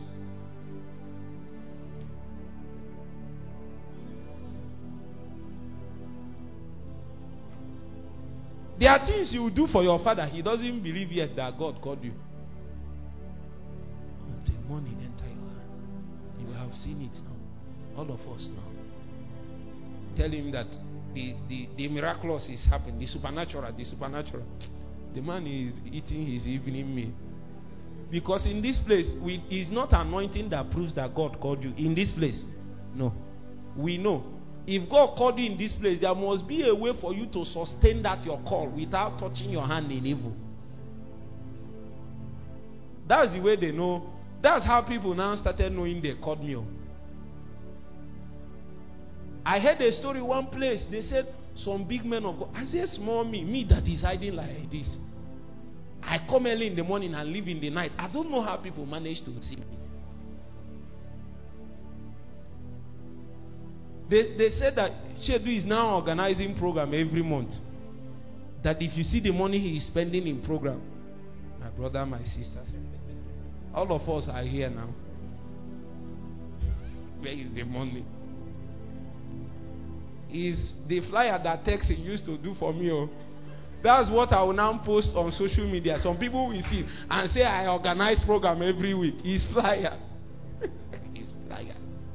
There are things you do for your father. He doesn't believe yet that God called you. Until money enter your hand. You have seen it now. All of us now. Tell him that the, the, the miraculous is happening. The supernatural. The supernatural. The man is eating his evening meal. Because in this place, we, it's not anointing that proves that God called you. In this place. No. We know. If God called you in this place, there must be a way for you to sustain that your call without touching your hand in evil. That's the way they know. That's how people now started knowing they called me. I heard a story one place. They said some big men of God. I said small me, me that is hiding like this. I come early in the morning and leave in the night. I don't know how people manage to see me. They, they said that Shedu is now organizing program every month. That if you see the money he is spending in program, my brother, my sisters, all of us are here now. Where is the money? Is the flyer that Texas used to do for me. Oh, that's what I will now post on social media. Some people will see and say I organize program every week. His flyer. His flyer.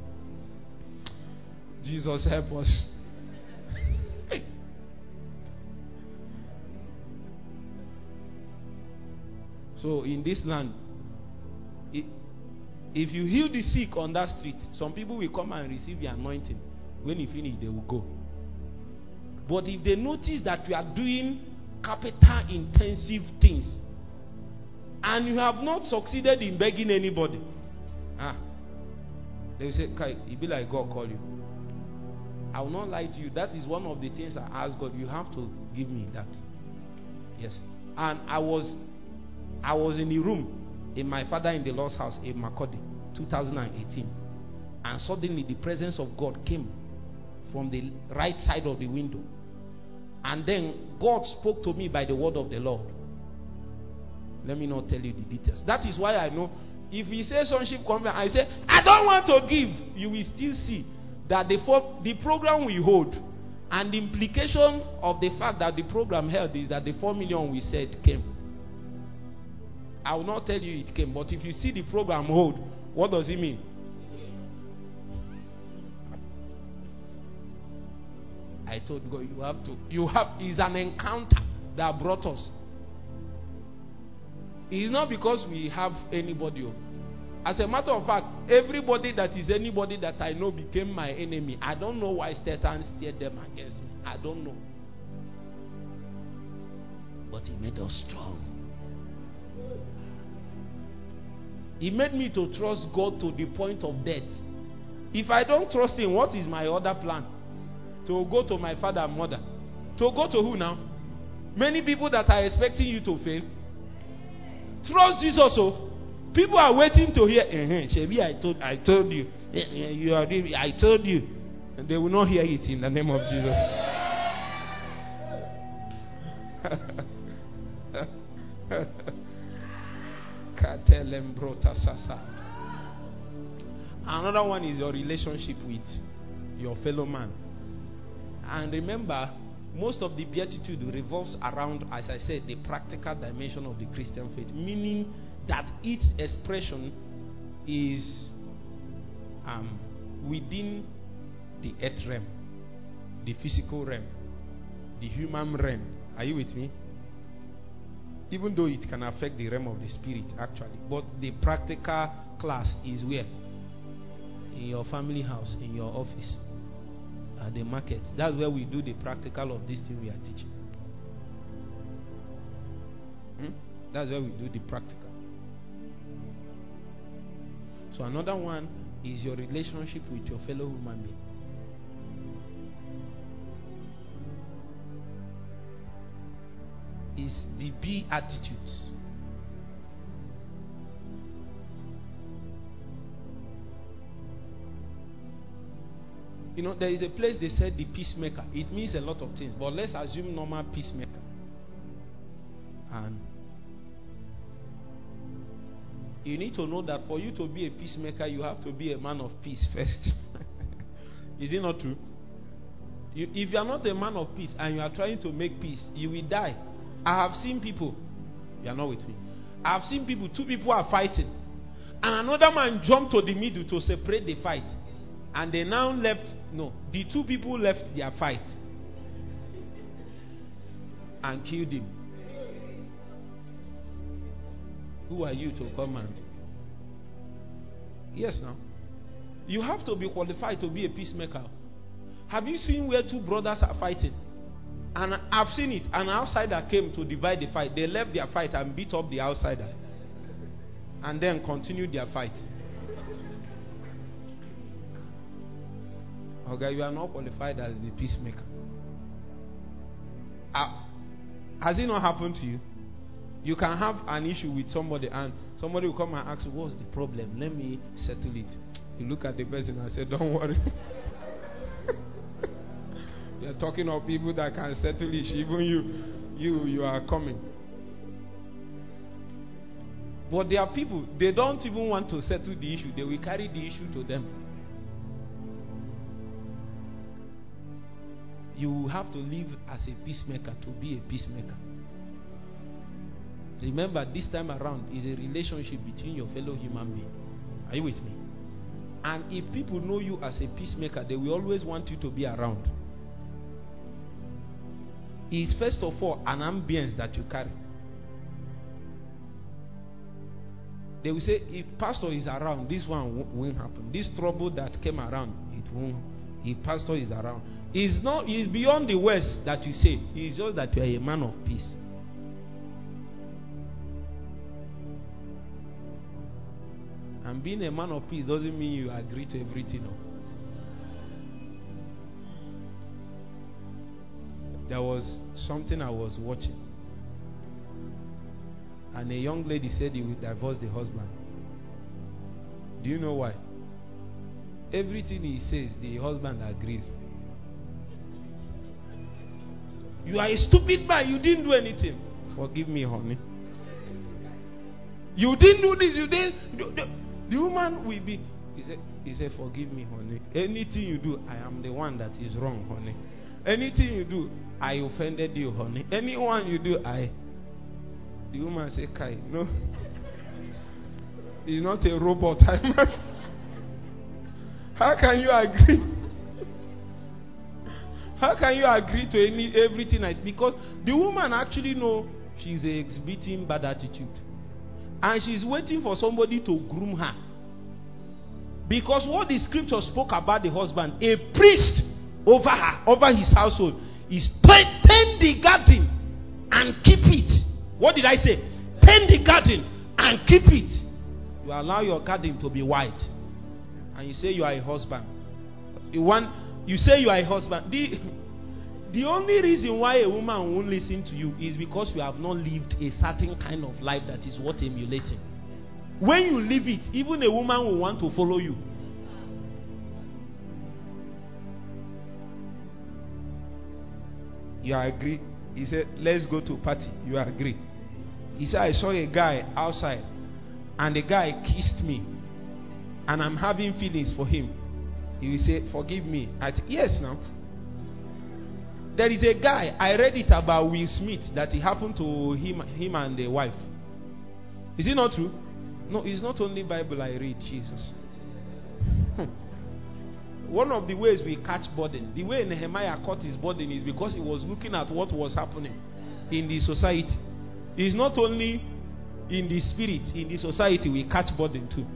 Jesus help us. So in this land, it, if you heal the sick on that street, some people will come and receive the anointing. When you finish, they will go. But if they notice that you are doing capital intensive things and you have not succeeded in begging anybody, ah, they will say, Kai, it be like God call you. I will not lie to you. That is one of the things I ask God. You have to give me that. Yes. And I was I was in the room in my father in the Lord's house in Makodi, two thousand eighteen. And suddenly the presence of God came from the right side of the window. And then God spoke to me by the word of the Lord. Let me not tell you the details. That is why I know if he says sonship conference, I say, I don't want to give. You will still see that the, for, the program we hold and the implication of the fact that the program held is that the four million we said came. I will not tell you it came, but if you see the program hold, what does it mean? I told God, you have to, you have, it's an encounter that brought us. It's not because we have anybody. As a matter of fact, everybody that is anybody that I know became my enemy. I don't know why Satan steered them against me. I don't know. But he made us strong. He made me to trust God to the point of death. If I don't trust him, what is my other plan? To go to my father and mother. To go to who now? Many people that are expecting you to fail. Trust Jesus also. People are waiting to hear. Uh-huh, Shebi, I told, I told you. You are. I told you. And they will not hear it in the name of Jesus. Another one is your relationship with your fellow man. And remember, most of the beatitude revolves around, as I said, the practical dimension of the Christian faith, meaning that its expression is um, within the earth realm, the physical realm, the human realm. Are you with me? Even though it can affect the realm of the spirit, actually. But the practical class is where? In your family house, in your office, at the market. That's where we do the practical of this thing we are teaching. Hmm? That's where we do the practical. So another one is your relationship with your fellow human being. Is the B attitudes. You know, there is a place they said the peacemaker. It means a lot of things, but let's assume normal peacemaker. And you need to know that for you to be a peacemaker, you have to be a man of peace first. Is it not true? You, if you are not a man of peace and you are trying to make peace, you will die. I have seen people. You are not with me. I have seen people. Two people are fighting, and another man jumped to the middle to separate the fight. And they now left, no, the two people left their fight and killed him. Who are you to come and... Yes, now. You have to be qualified to be a peacemaker. Have you seen where two brothers are fighting? And I've seen it. An outsider came to divide the fight. They left their fight and beat up the outsider. And then continued their fight. Okay, you are not qualified as the peacemaker. Uh, has it not happened to you? You can have an issue with somebody and somebody will come and ask you, what's the problem? Let me settle it. You look at the person and say, don't worry. We are talking of people that can settle it. Even you, you, you are coming. But there are people, they don't even want to settle the issue. They will carry the issue to them. You have to live as a peacemaker to be a peacemaker. Remember, this time around is a relationship between your fellow human being. Are you with me? And if people know you as a peacemaker, they will always want you to be around. It's first of all an ambience that you carry. They will say, if pastor is around, this one won't happen. This trouble that came around, it won't. If pastor is around, it's not. It's beyond the words that you say. It's just that you are a man of peace. And being a man of peace doesn't mean you agree to everything. No. There was something I was watching. And a young lady said he would divorce the husband. Do you know why? Everything he says, the husband agrees. You are a stupid man. You didn't do anything. Forgive me, honey. You didn't do this. You didn't. Do, the, the woman will be. He said, he said, forgive me, honey. Anything you do, I am the one that is wrong, honey. Anything you do, I offended you, honey. Anyone you do, I. The woman said, Kai, no. He's not a robot. How can you agree? How can you agree to any everything else? Because the woman actually know she's exhibiting bad attitude. And she's waiting for somebody to groom her. Because what the scripture spoke about the husband, a priest over her, over his household, is tend the garden and keep it. What did I say? Tend the garden and keep it. You allow your garden to be wide. And you say you are a husband. You want, you say you are a husband. The, the only reason why a woman won't listen to you is because you have not lived a certain kind of life that is worth emulating. When you live it, even a woman will want to follow you. You agree? He said, let's go to party. You agree? He said, I saw a guy outside and the guy kissed me and I'm having feelings for him. He will say, forgive me. I said, yes, now. There is a guy, I read it about Will Smith, that it happened to him, him and the wife. Is it not true? No, it's not only Bible I read, Jesus. One of the ways we catch burden, the way Nehemiah caught his burden is because he was looking at what was happening in the society. It's not only in the spirit, in the society we catch burden too.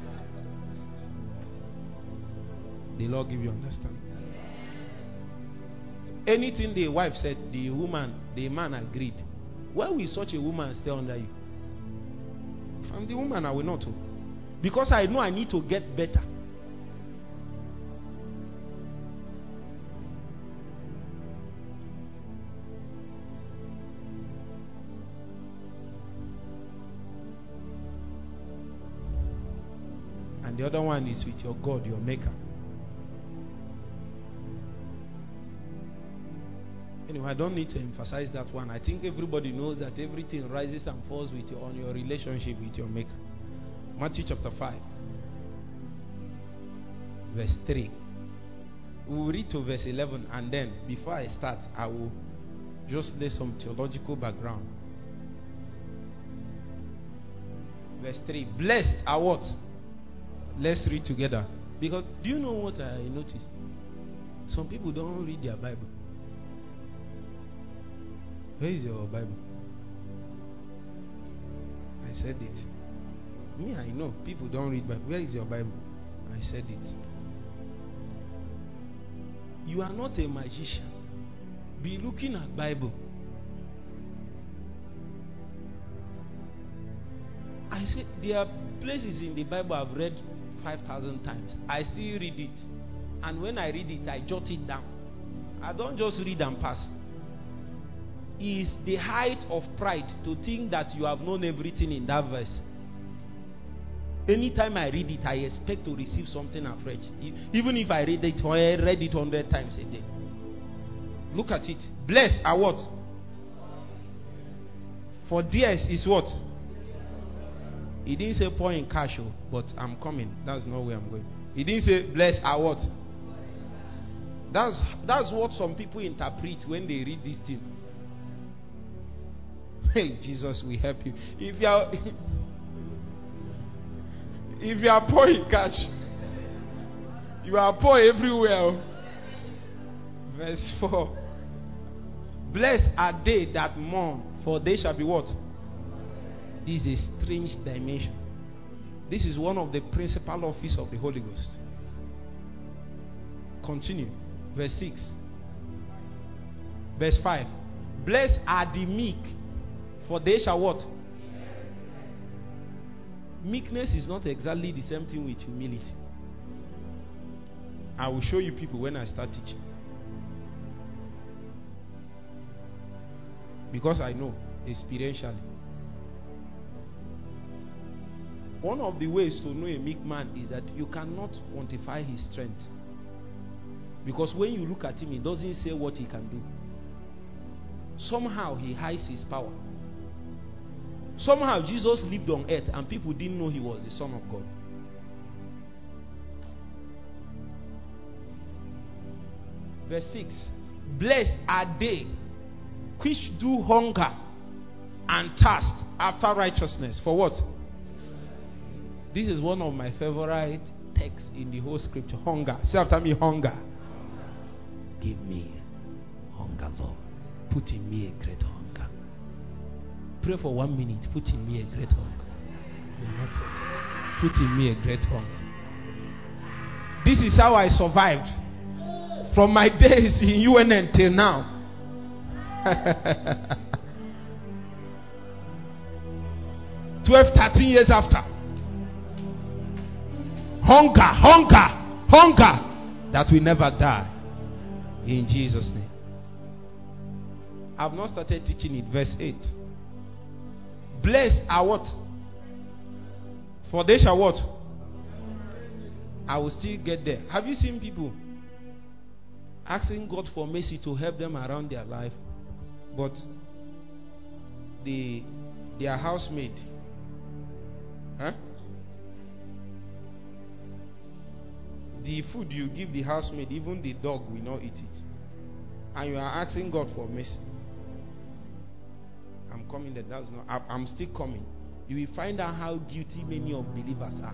The Lord give you understanding. Anything the wife said, the woman, the man agreed. Why will such a woman stay under you? If I'm the woman, I will not. Because I know I need to get better. The other one is with your God, your maker. Anyway, I don't need to emphasize that one. I think everybody knows that everything rises and falls with your, on your relationship with your maker. Matthew chapter five, verse three. We will read to verse eleven, and then before I start, I will just lay some theological background. Verse three. Blessed are what? Let's read together. Because do you know what I noticed? Some people don't read their Bible. Where is your Bible? I said it. Me, I know. People don't read Bible. Where is your Bible? I said it. You are not a magician. Be looking at Bible. I said there are places in the Bible I've read five thousand times. I still read it. And when I read it, I jot it down. I don't just read and pass. It's the height of pride to think that you have known everything in that verse. Anytime I read it, I expect to receive something afresh. Even if I read it, I read it hundred times a day. Look at it. Blessed are what? For theirs is what? He didn't say pour in cash, oh, but I'm coming. That's not where I'm going. He didn't say blessed are what? That's that's what some people interpret when they read this thing. Hey, Jesus will help you. If you are if you are poor in cash, you are poor everywhere. Verse four. Blessed are they that mourn, for they shall be what? This is a strange dimension. This is one of the principal office of the Holy Ghost. Continue. Verse six. Verse five. Blessed are the meek, for they shall what? Meekness is not exactly the same thing with humility. I will show you people when I start teaching. Because I know experientially. One of the ways to know a meek man is that you cannot quantify his strength. Because when you look at him, he doesn't say what he can do. Somehow he hides his power. Somehow Jesus lived on earth and people didn't know he was the Son of God. Verse six. Blessed are they which do hunger and thirst after righteousness. For what? This is one of my favorite texts in the whole scripture. Hunger. Say after me, hunger. Give me hunger, Lord. Put in me a great hunger. Pray for one minute. Put in me a great hunger. Put in me a great hunger. This is how I survived from my days in U N N till now. Twelve, thirteen years after. Hunger, hunger, hunger that will never die. In Jesus' name. I've not started teaching it. Verse eight. Blessed are what? For they shall what? I will still get there. Have you seen people asking God for mercy to help them around their life, but the their housemaid, huh? The food you give the housemaid, even the dog will not eat it. And you are asking God for mercy. I'm coming there. That's not. I, I'm still coming. You will find out how guilty many of believers are.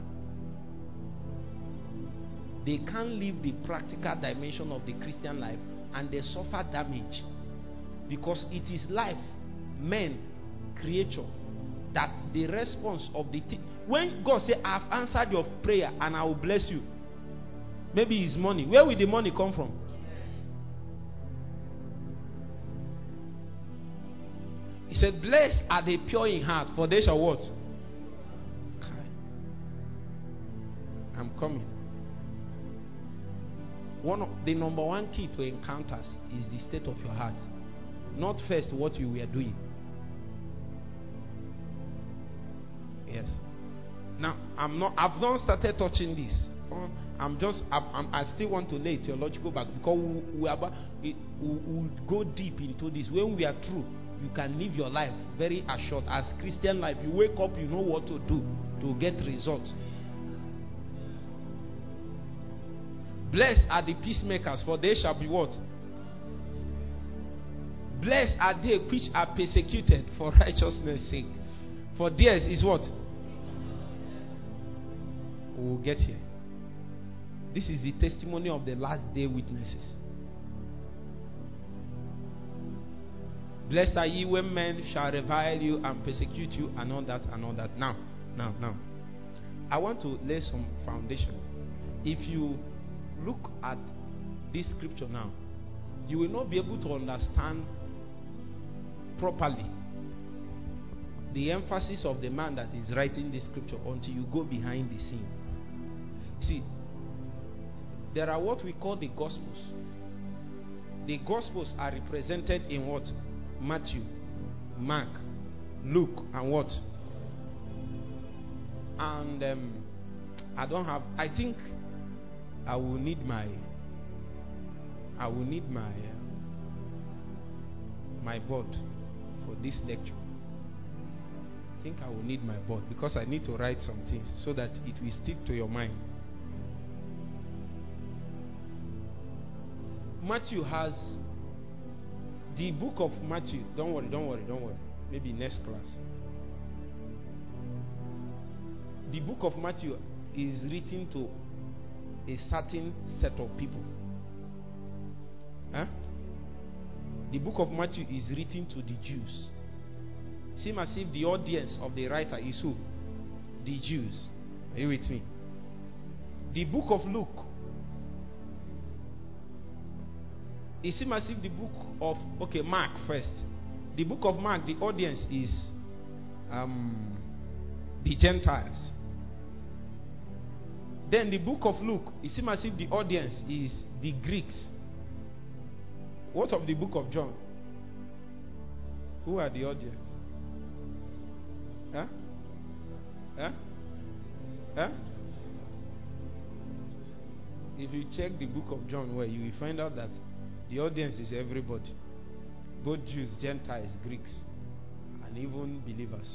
They can't live the practical dimension of the Christian life, and they suffer damage because it is life, men, creature, that the response of the thing. When God says, "I've answered your prayer and I will bless you," maybe it's money. Where will the money come from? He said, "Blessed are the pure in heart, for they shall what?" I'm coming. One of the number one key to encounters is the state of your heart, not first what you were doing. Yes. Now I'm not. I've not started touching this. I'm just. I'm, I'm, I still want to lay theological back because we we, about, we we'll go deep into this. When we are through, you can live your life very assured. As Christian life, you wake up, you know what to do to get results. Blessed are the peacemakers, for they shall be what? Blessed are they which are persecuted for righteousness' sake, for theirs is what? We will get here. This is the testimony of the last day witnesses. Blessed are ye when men shall revile you and persecute you, and all that and all that. Now, now, now. I want to lay some foundation. If you look at this scripture now, you will not be able to understand properly the emphasis of the man that is writing this scripture until you go behind the scene. See, there are what we call the Gospels. The Gospels are represented in what? Matthew, Mark, Luke, and what? And um, I don't have, I think I will need my, I will need my, uh, my board for this lecture. I think I will need my board because I need to write some things so that it will stick to your mind. Matthew has the book of Matthew. Don't worry, don't worry, don't worry. Maybe next class. The book of Matthew is written to a certain set of people. Huh? The book of Matthew is written to the Jews. Seems as if the audience of the writer is who? The Jews. Are you with me? The book of Luke, it seems as if the book of, okay, Mark first. The book of Mark, the audience is um, the Gentiles. Then the book of Luke, it seems as if the audience is the Greeks. What of the book of John? Who are the audience? Huh? Huh? Huh? If you check the book of John, where you will find out that the audience is everybody, both Jews, Gentiles, Greeks, and even believers.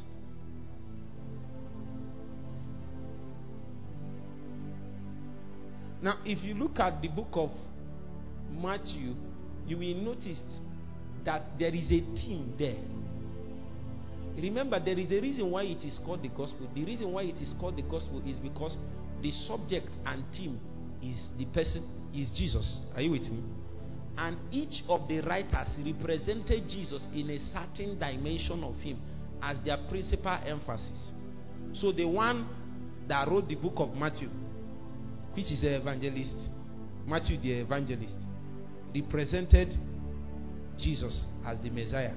Now, if you look at the book of Matthew, you will notice that there is a theme there. Remember, there is a reason why it is called the gospel. The reason why it is called the gospel is because the subject and theme is the person, is Jesus. Are you with me? And each of the writers represented Jesus in a certain dimension of him as their principal emphasis. So the one that wrote the book of Matthew, which is the evangelist, Matthew the evangelist, represented Jesus as the Messiah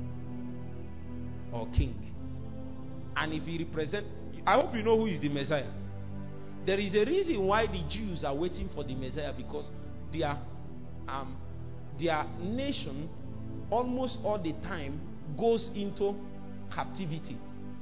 or King. And if he represent, I hope you know who is the Messiah. There is a reason why the Jews are waiting for the Messiah, because their um, their nation almost all the time goes into captivity.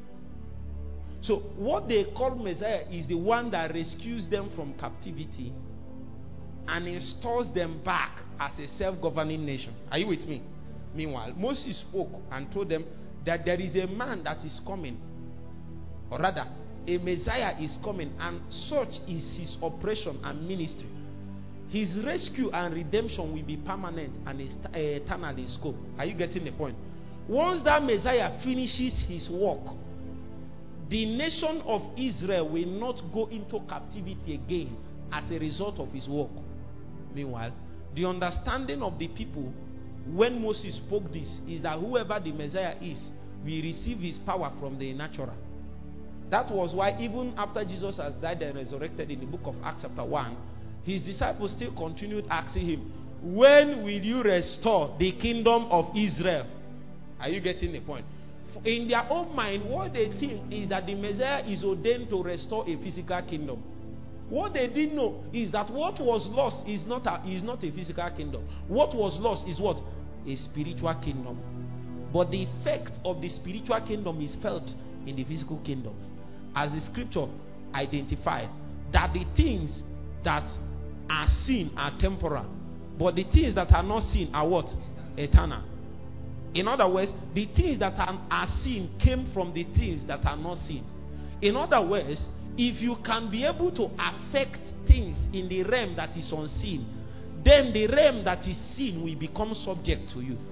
So what they call Messiah is the one that rescues them from captivity and installs them back as a self-governing nation. Are you with me? Meanwhile, Moses spoke and told them that there is a man that is coming, or rather, a Messiah is coming, and such is his operation and ministry. His rescue and redemption will be permanent and eternal in scope. Are you getting the point? Once that Messiah finishes his work, the nation of Israel will not go into captivity again as a result of his work. Meanwhile, the understanding of the people when Moses spoke this is that whoever the Messiah is will receive his power from the natural. That was why even after Jesus has died and resurrected in the book of Acts chapter one, his disciples still continued asking him, when will you restore the kingdom of Israel? Are you getting the point? In their own mind, what they think is that the Messiah is ordained to restore a physical kingdom. What they didn't know is that what was lost is not a, is not a physical kingdom. What was lost is what? A spiritual kingdom. But the effect of the spiritual kingdom is felt in the physical kingdom. As the scripture identified, that the things that are seen are temporal, but the things that are not seen are what? Eternal. In other words, the things that are, are seen came from the things that are not seen. In other words, if you can be able to affect things in the realm that is unseen, then the realm that is seen will become subject to you.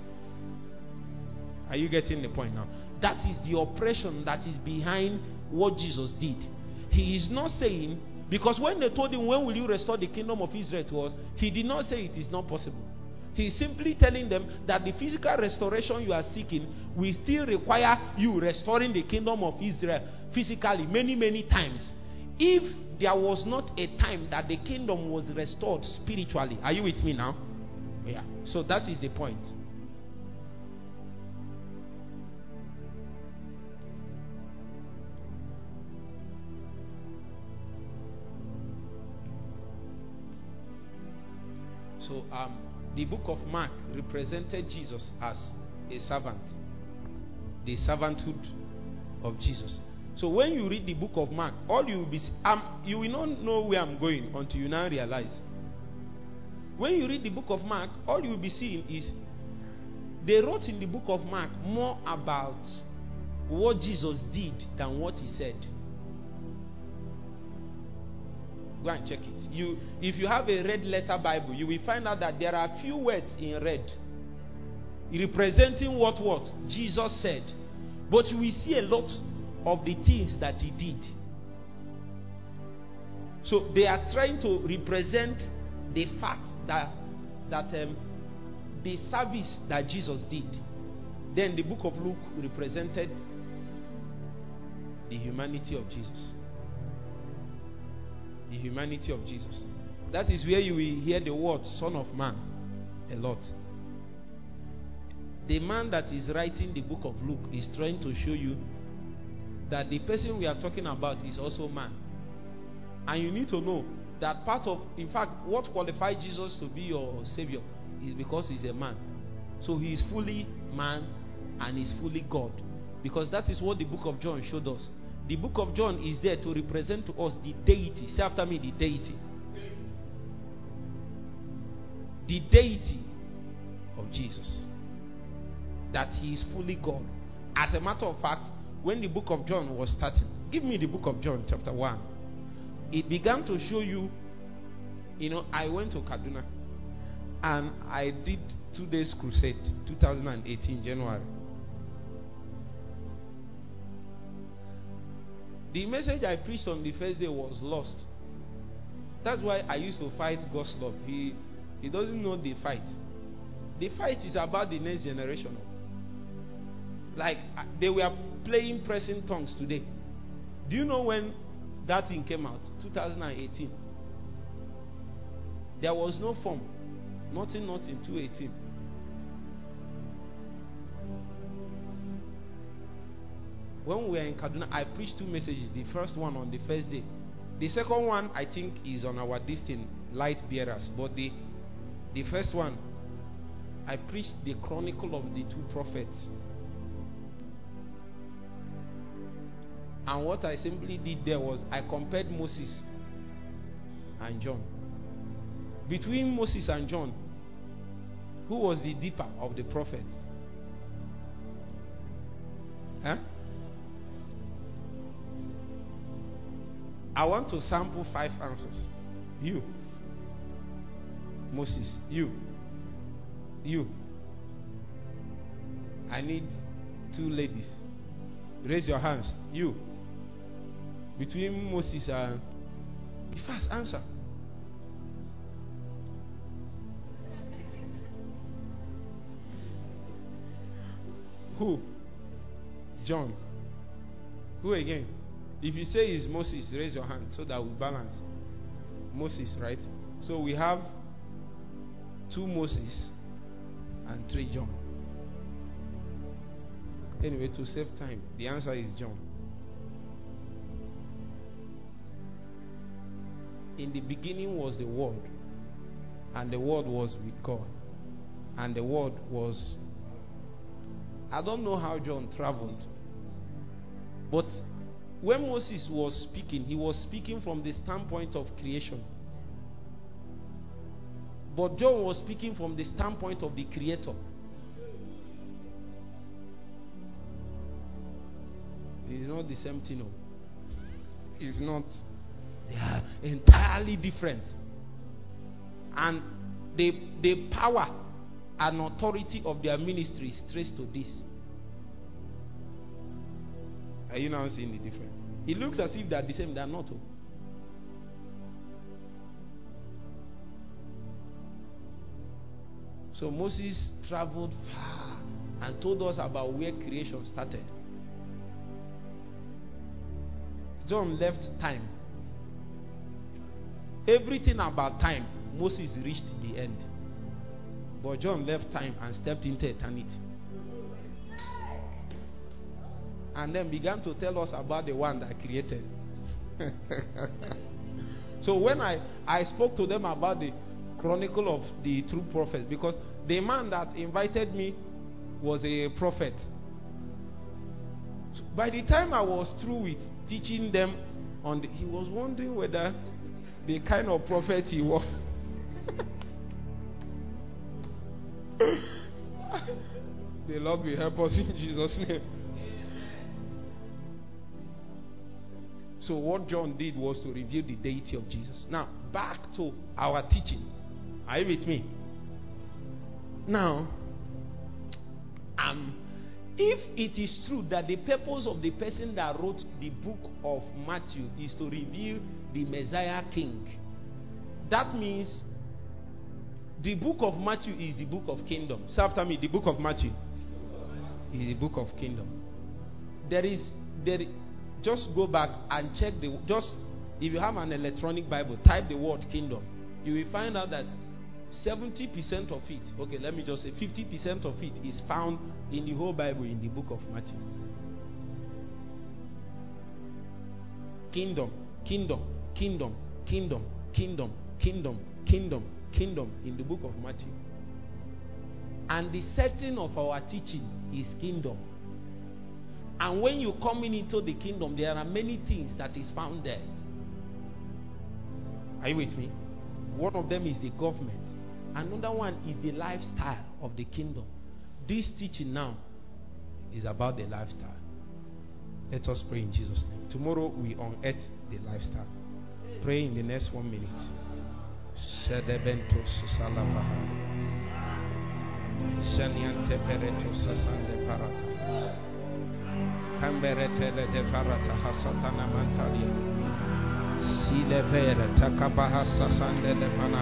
Are you getting the point now? That is the operation that is behind what Jesus did. He is not saying, because when they told him, when will you restore the kingdom of Israel to us? He did not say it is not possible. He is simply telling them that the physical restoration you are seeking will still require you restoring the kingdom of Israel physically many, many times. If there was not a time that the kingdom was restored spiritually. Are you with me now? Yeah. So that is the point. So um, the book of Mark represented Jesus as a servant. The servanthood of Jesus. So when you read the book of Mark, all you will be um, you will not know where I'm going until you now realize. When you read the book of Mark, all you will be seeing is They wrote in the book of Mark more about what Jesus did than what he said. Go and check it. You, if you have a red letter Bible, you will find out that there are few words in red representing what what Jesus said. But you will see a lot of the things that he did. So they are trying to represent the fact that that um, the service that Jesus did. Then the book of Luke represented the humanity of Jesus. The humanity of Jesus. That is where you will hear the word Son of Man a lot. The man that is writing the book of Luke is trying to show you that the person we are talking about is also man. And you need to know that part of, in fact, what qualifies Jesus to be your Savior is because he's a man. So he is fully man and is fully God. Because that is what the book of John showed us. The book of John is there to represent to us the deity. Say after me, the deity. The deity of Jesus. That he is fully God. As a matter of fact, when the book of John was starting, give me the book of John chapter one. It began to show you, you know, I went to Kaduna and I did two days crusade, two thousand eighteen, January. The message I preached on the first day was lost. That's why I used to fight God's love. He, he doesn't know the fight. The fight is about the next generation. Like, they were playing pressing tongues today. Do you know when that thing came out? two thousand eighteen. There was no form. Nothing, nothing, two eighteen. When we were in Kaduna, I preached two messages. The first one on the first day. The second one, I think, is on our distant light bearers. But the, the first one, I preached the chronicle of the two prophets. And what I simply did there was I compared Moses and John. Between Moses and John, who was the deeper of the prophets? Huh? I want to sample five answers. You. Moses. You. You. I need two ladies. Raise your hands. You. Between Moses and... Be fast, answer. Who? John. Who again? If you say it's Moses, raise your hand so that we balance. Moses, right? So we have two Moses and three John. Anyway, to save time, the answer is John. In the beginning was the Word, and the Word was with God, and the Word was... I don't know how John traveled, but when Moses was speaking, he was speaking from the standpoint of creation. But John was speaking from the standpoint of the Creator. It is not the same thing. No. It's not. They are entirely different. And the, the power and authority of their ministry is traced to this. Are you now seeing the difference? It looks as if they are the same. They are not. So Moses traveled far and told us about where creation started. John left time. Everything about time, Moses reached the end. But John left time and stepped into eternity. And then began to tell us about the one that created. So when I, I spoke to them about the chronicle of the true prophets, because the man that invited me was a prophet. So by the time I was through with teaching them on the, he was wondering whether the kind of prophet he was. The Lord will help us in Jesus' name. So what John did was to reveal the deity of Jesus. Now, back to our teaching. Are you with me? Now, um, if it is true that the purpose of the person that wrote the book of Matthew is to reveal the Messiah King, that means the book of Matthew is the book of kingdom. Say after me, the book of Matthew is the book of kingdom. There is, there, just go back and check the, just, if you have an electronic Bible, type the word kingdom. You will find out that seventy percent of it, okay, let me just say fifty percent of it is found in the whole Bible in the book of Matthew. Kingdom, kingdom, kingdom, kingdom, kingdom, kingdom, kingdom, kingdom in the book of Matthew. And the setting of our teaching is kingdom. And when you come into the kingdom, there are many things that is found there. Are you with me? One of them is the government. Another one is the lifestyle of the kingdom. This teaching now is about the lifestyle. Let us pray in Jesus' name. Tomorrow we unearth the lifestyle. Pray in the next one minute. Camberetele de Varata Hasatana Mantalia Silevera Takabaha Sasande de Pana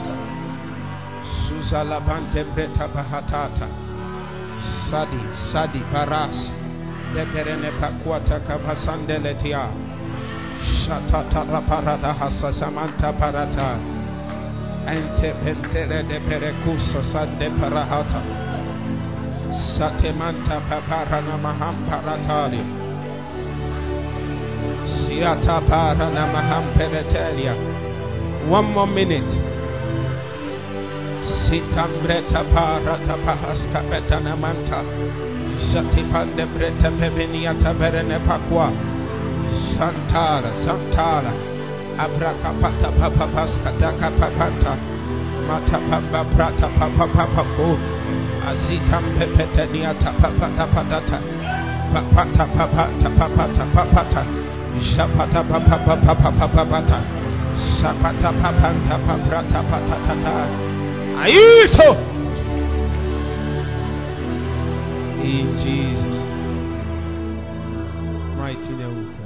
Susalabante Breta Bahatata Sadi Sadi Paras de Perene Paquata Kabasande Letia Shatata Parada Hasasamanta Parata Ante Pentere de Perecusa Sande Parahata Satemanta paparana maham paratalia. Siata parana maham peretalia. One more minute. Sitambreta parata pahaska petana manta. Satipande breta pevenia taberene pakwa. Santala, Santala. Abrakapata papapaska daka papanta. Mata papa prata papa papa po. Azitam pepetania tapapa tapadata papata papata papata papata shapata papa papa papata sapata papanta paprata patatata aito in Jesus mighty name.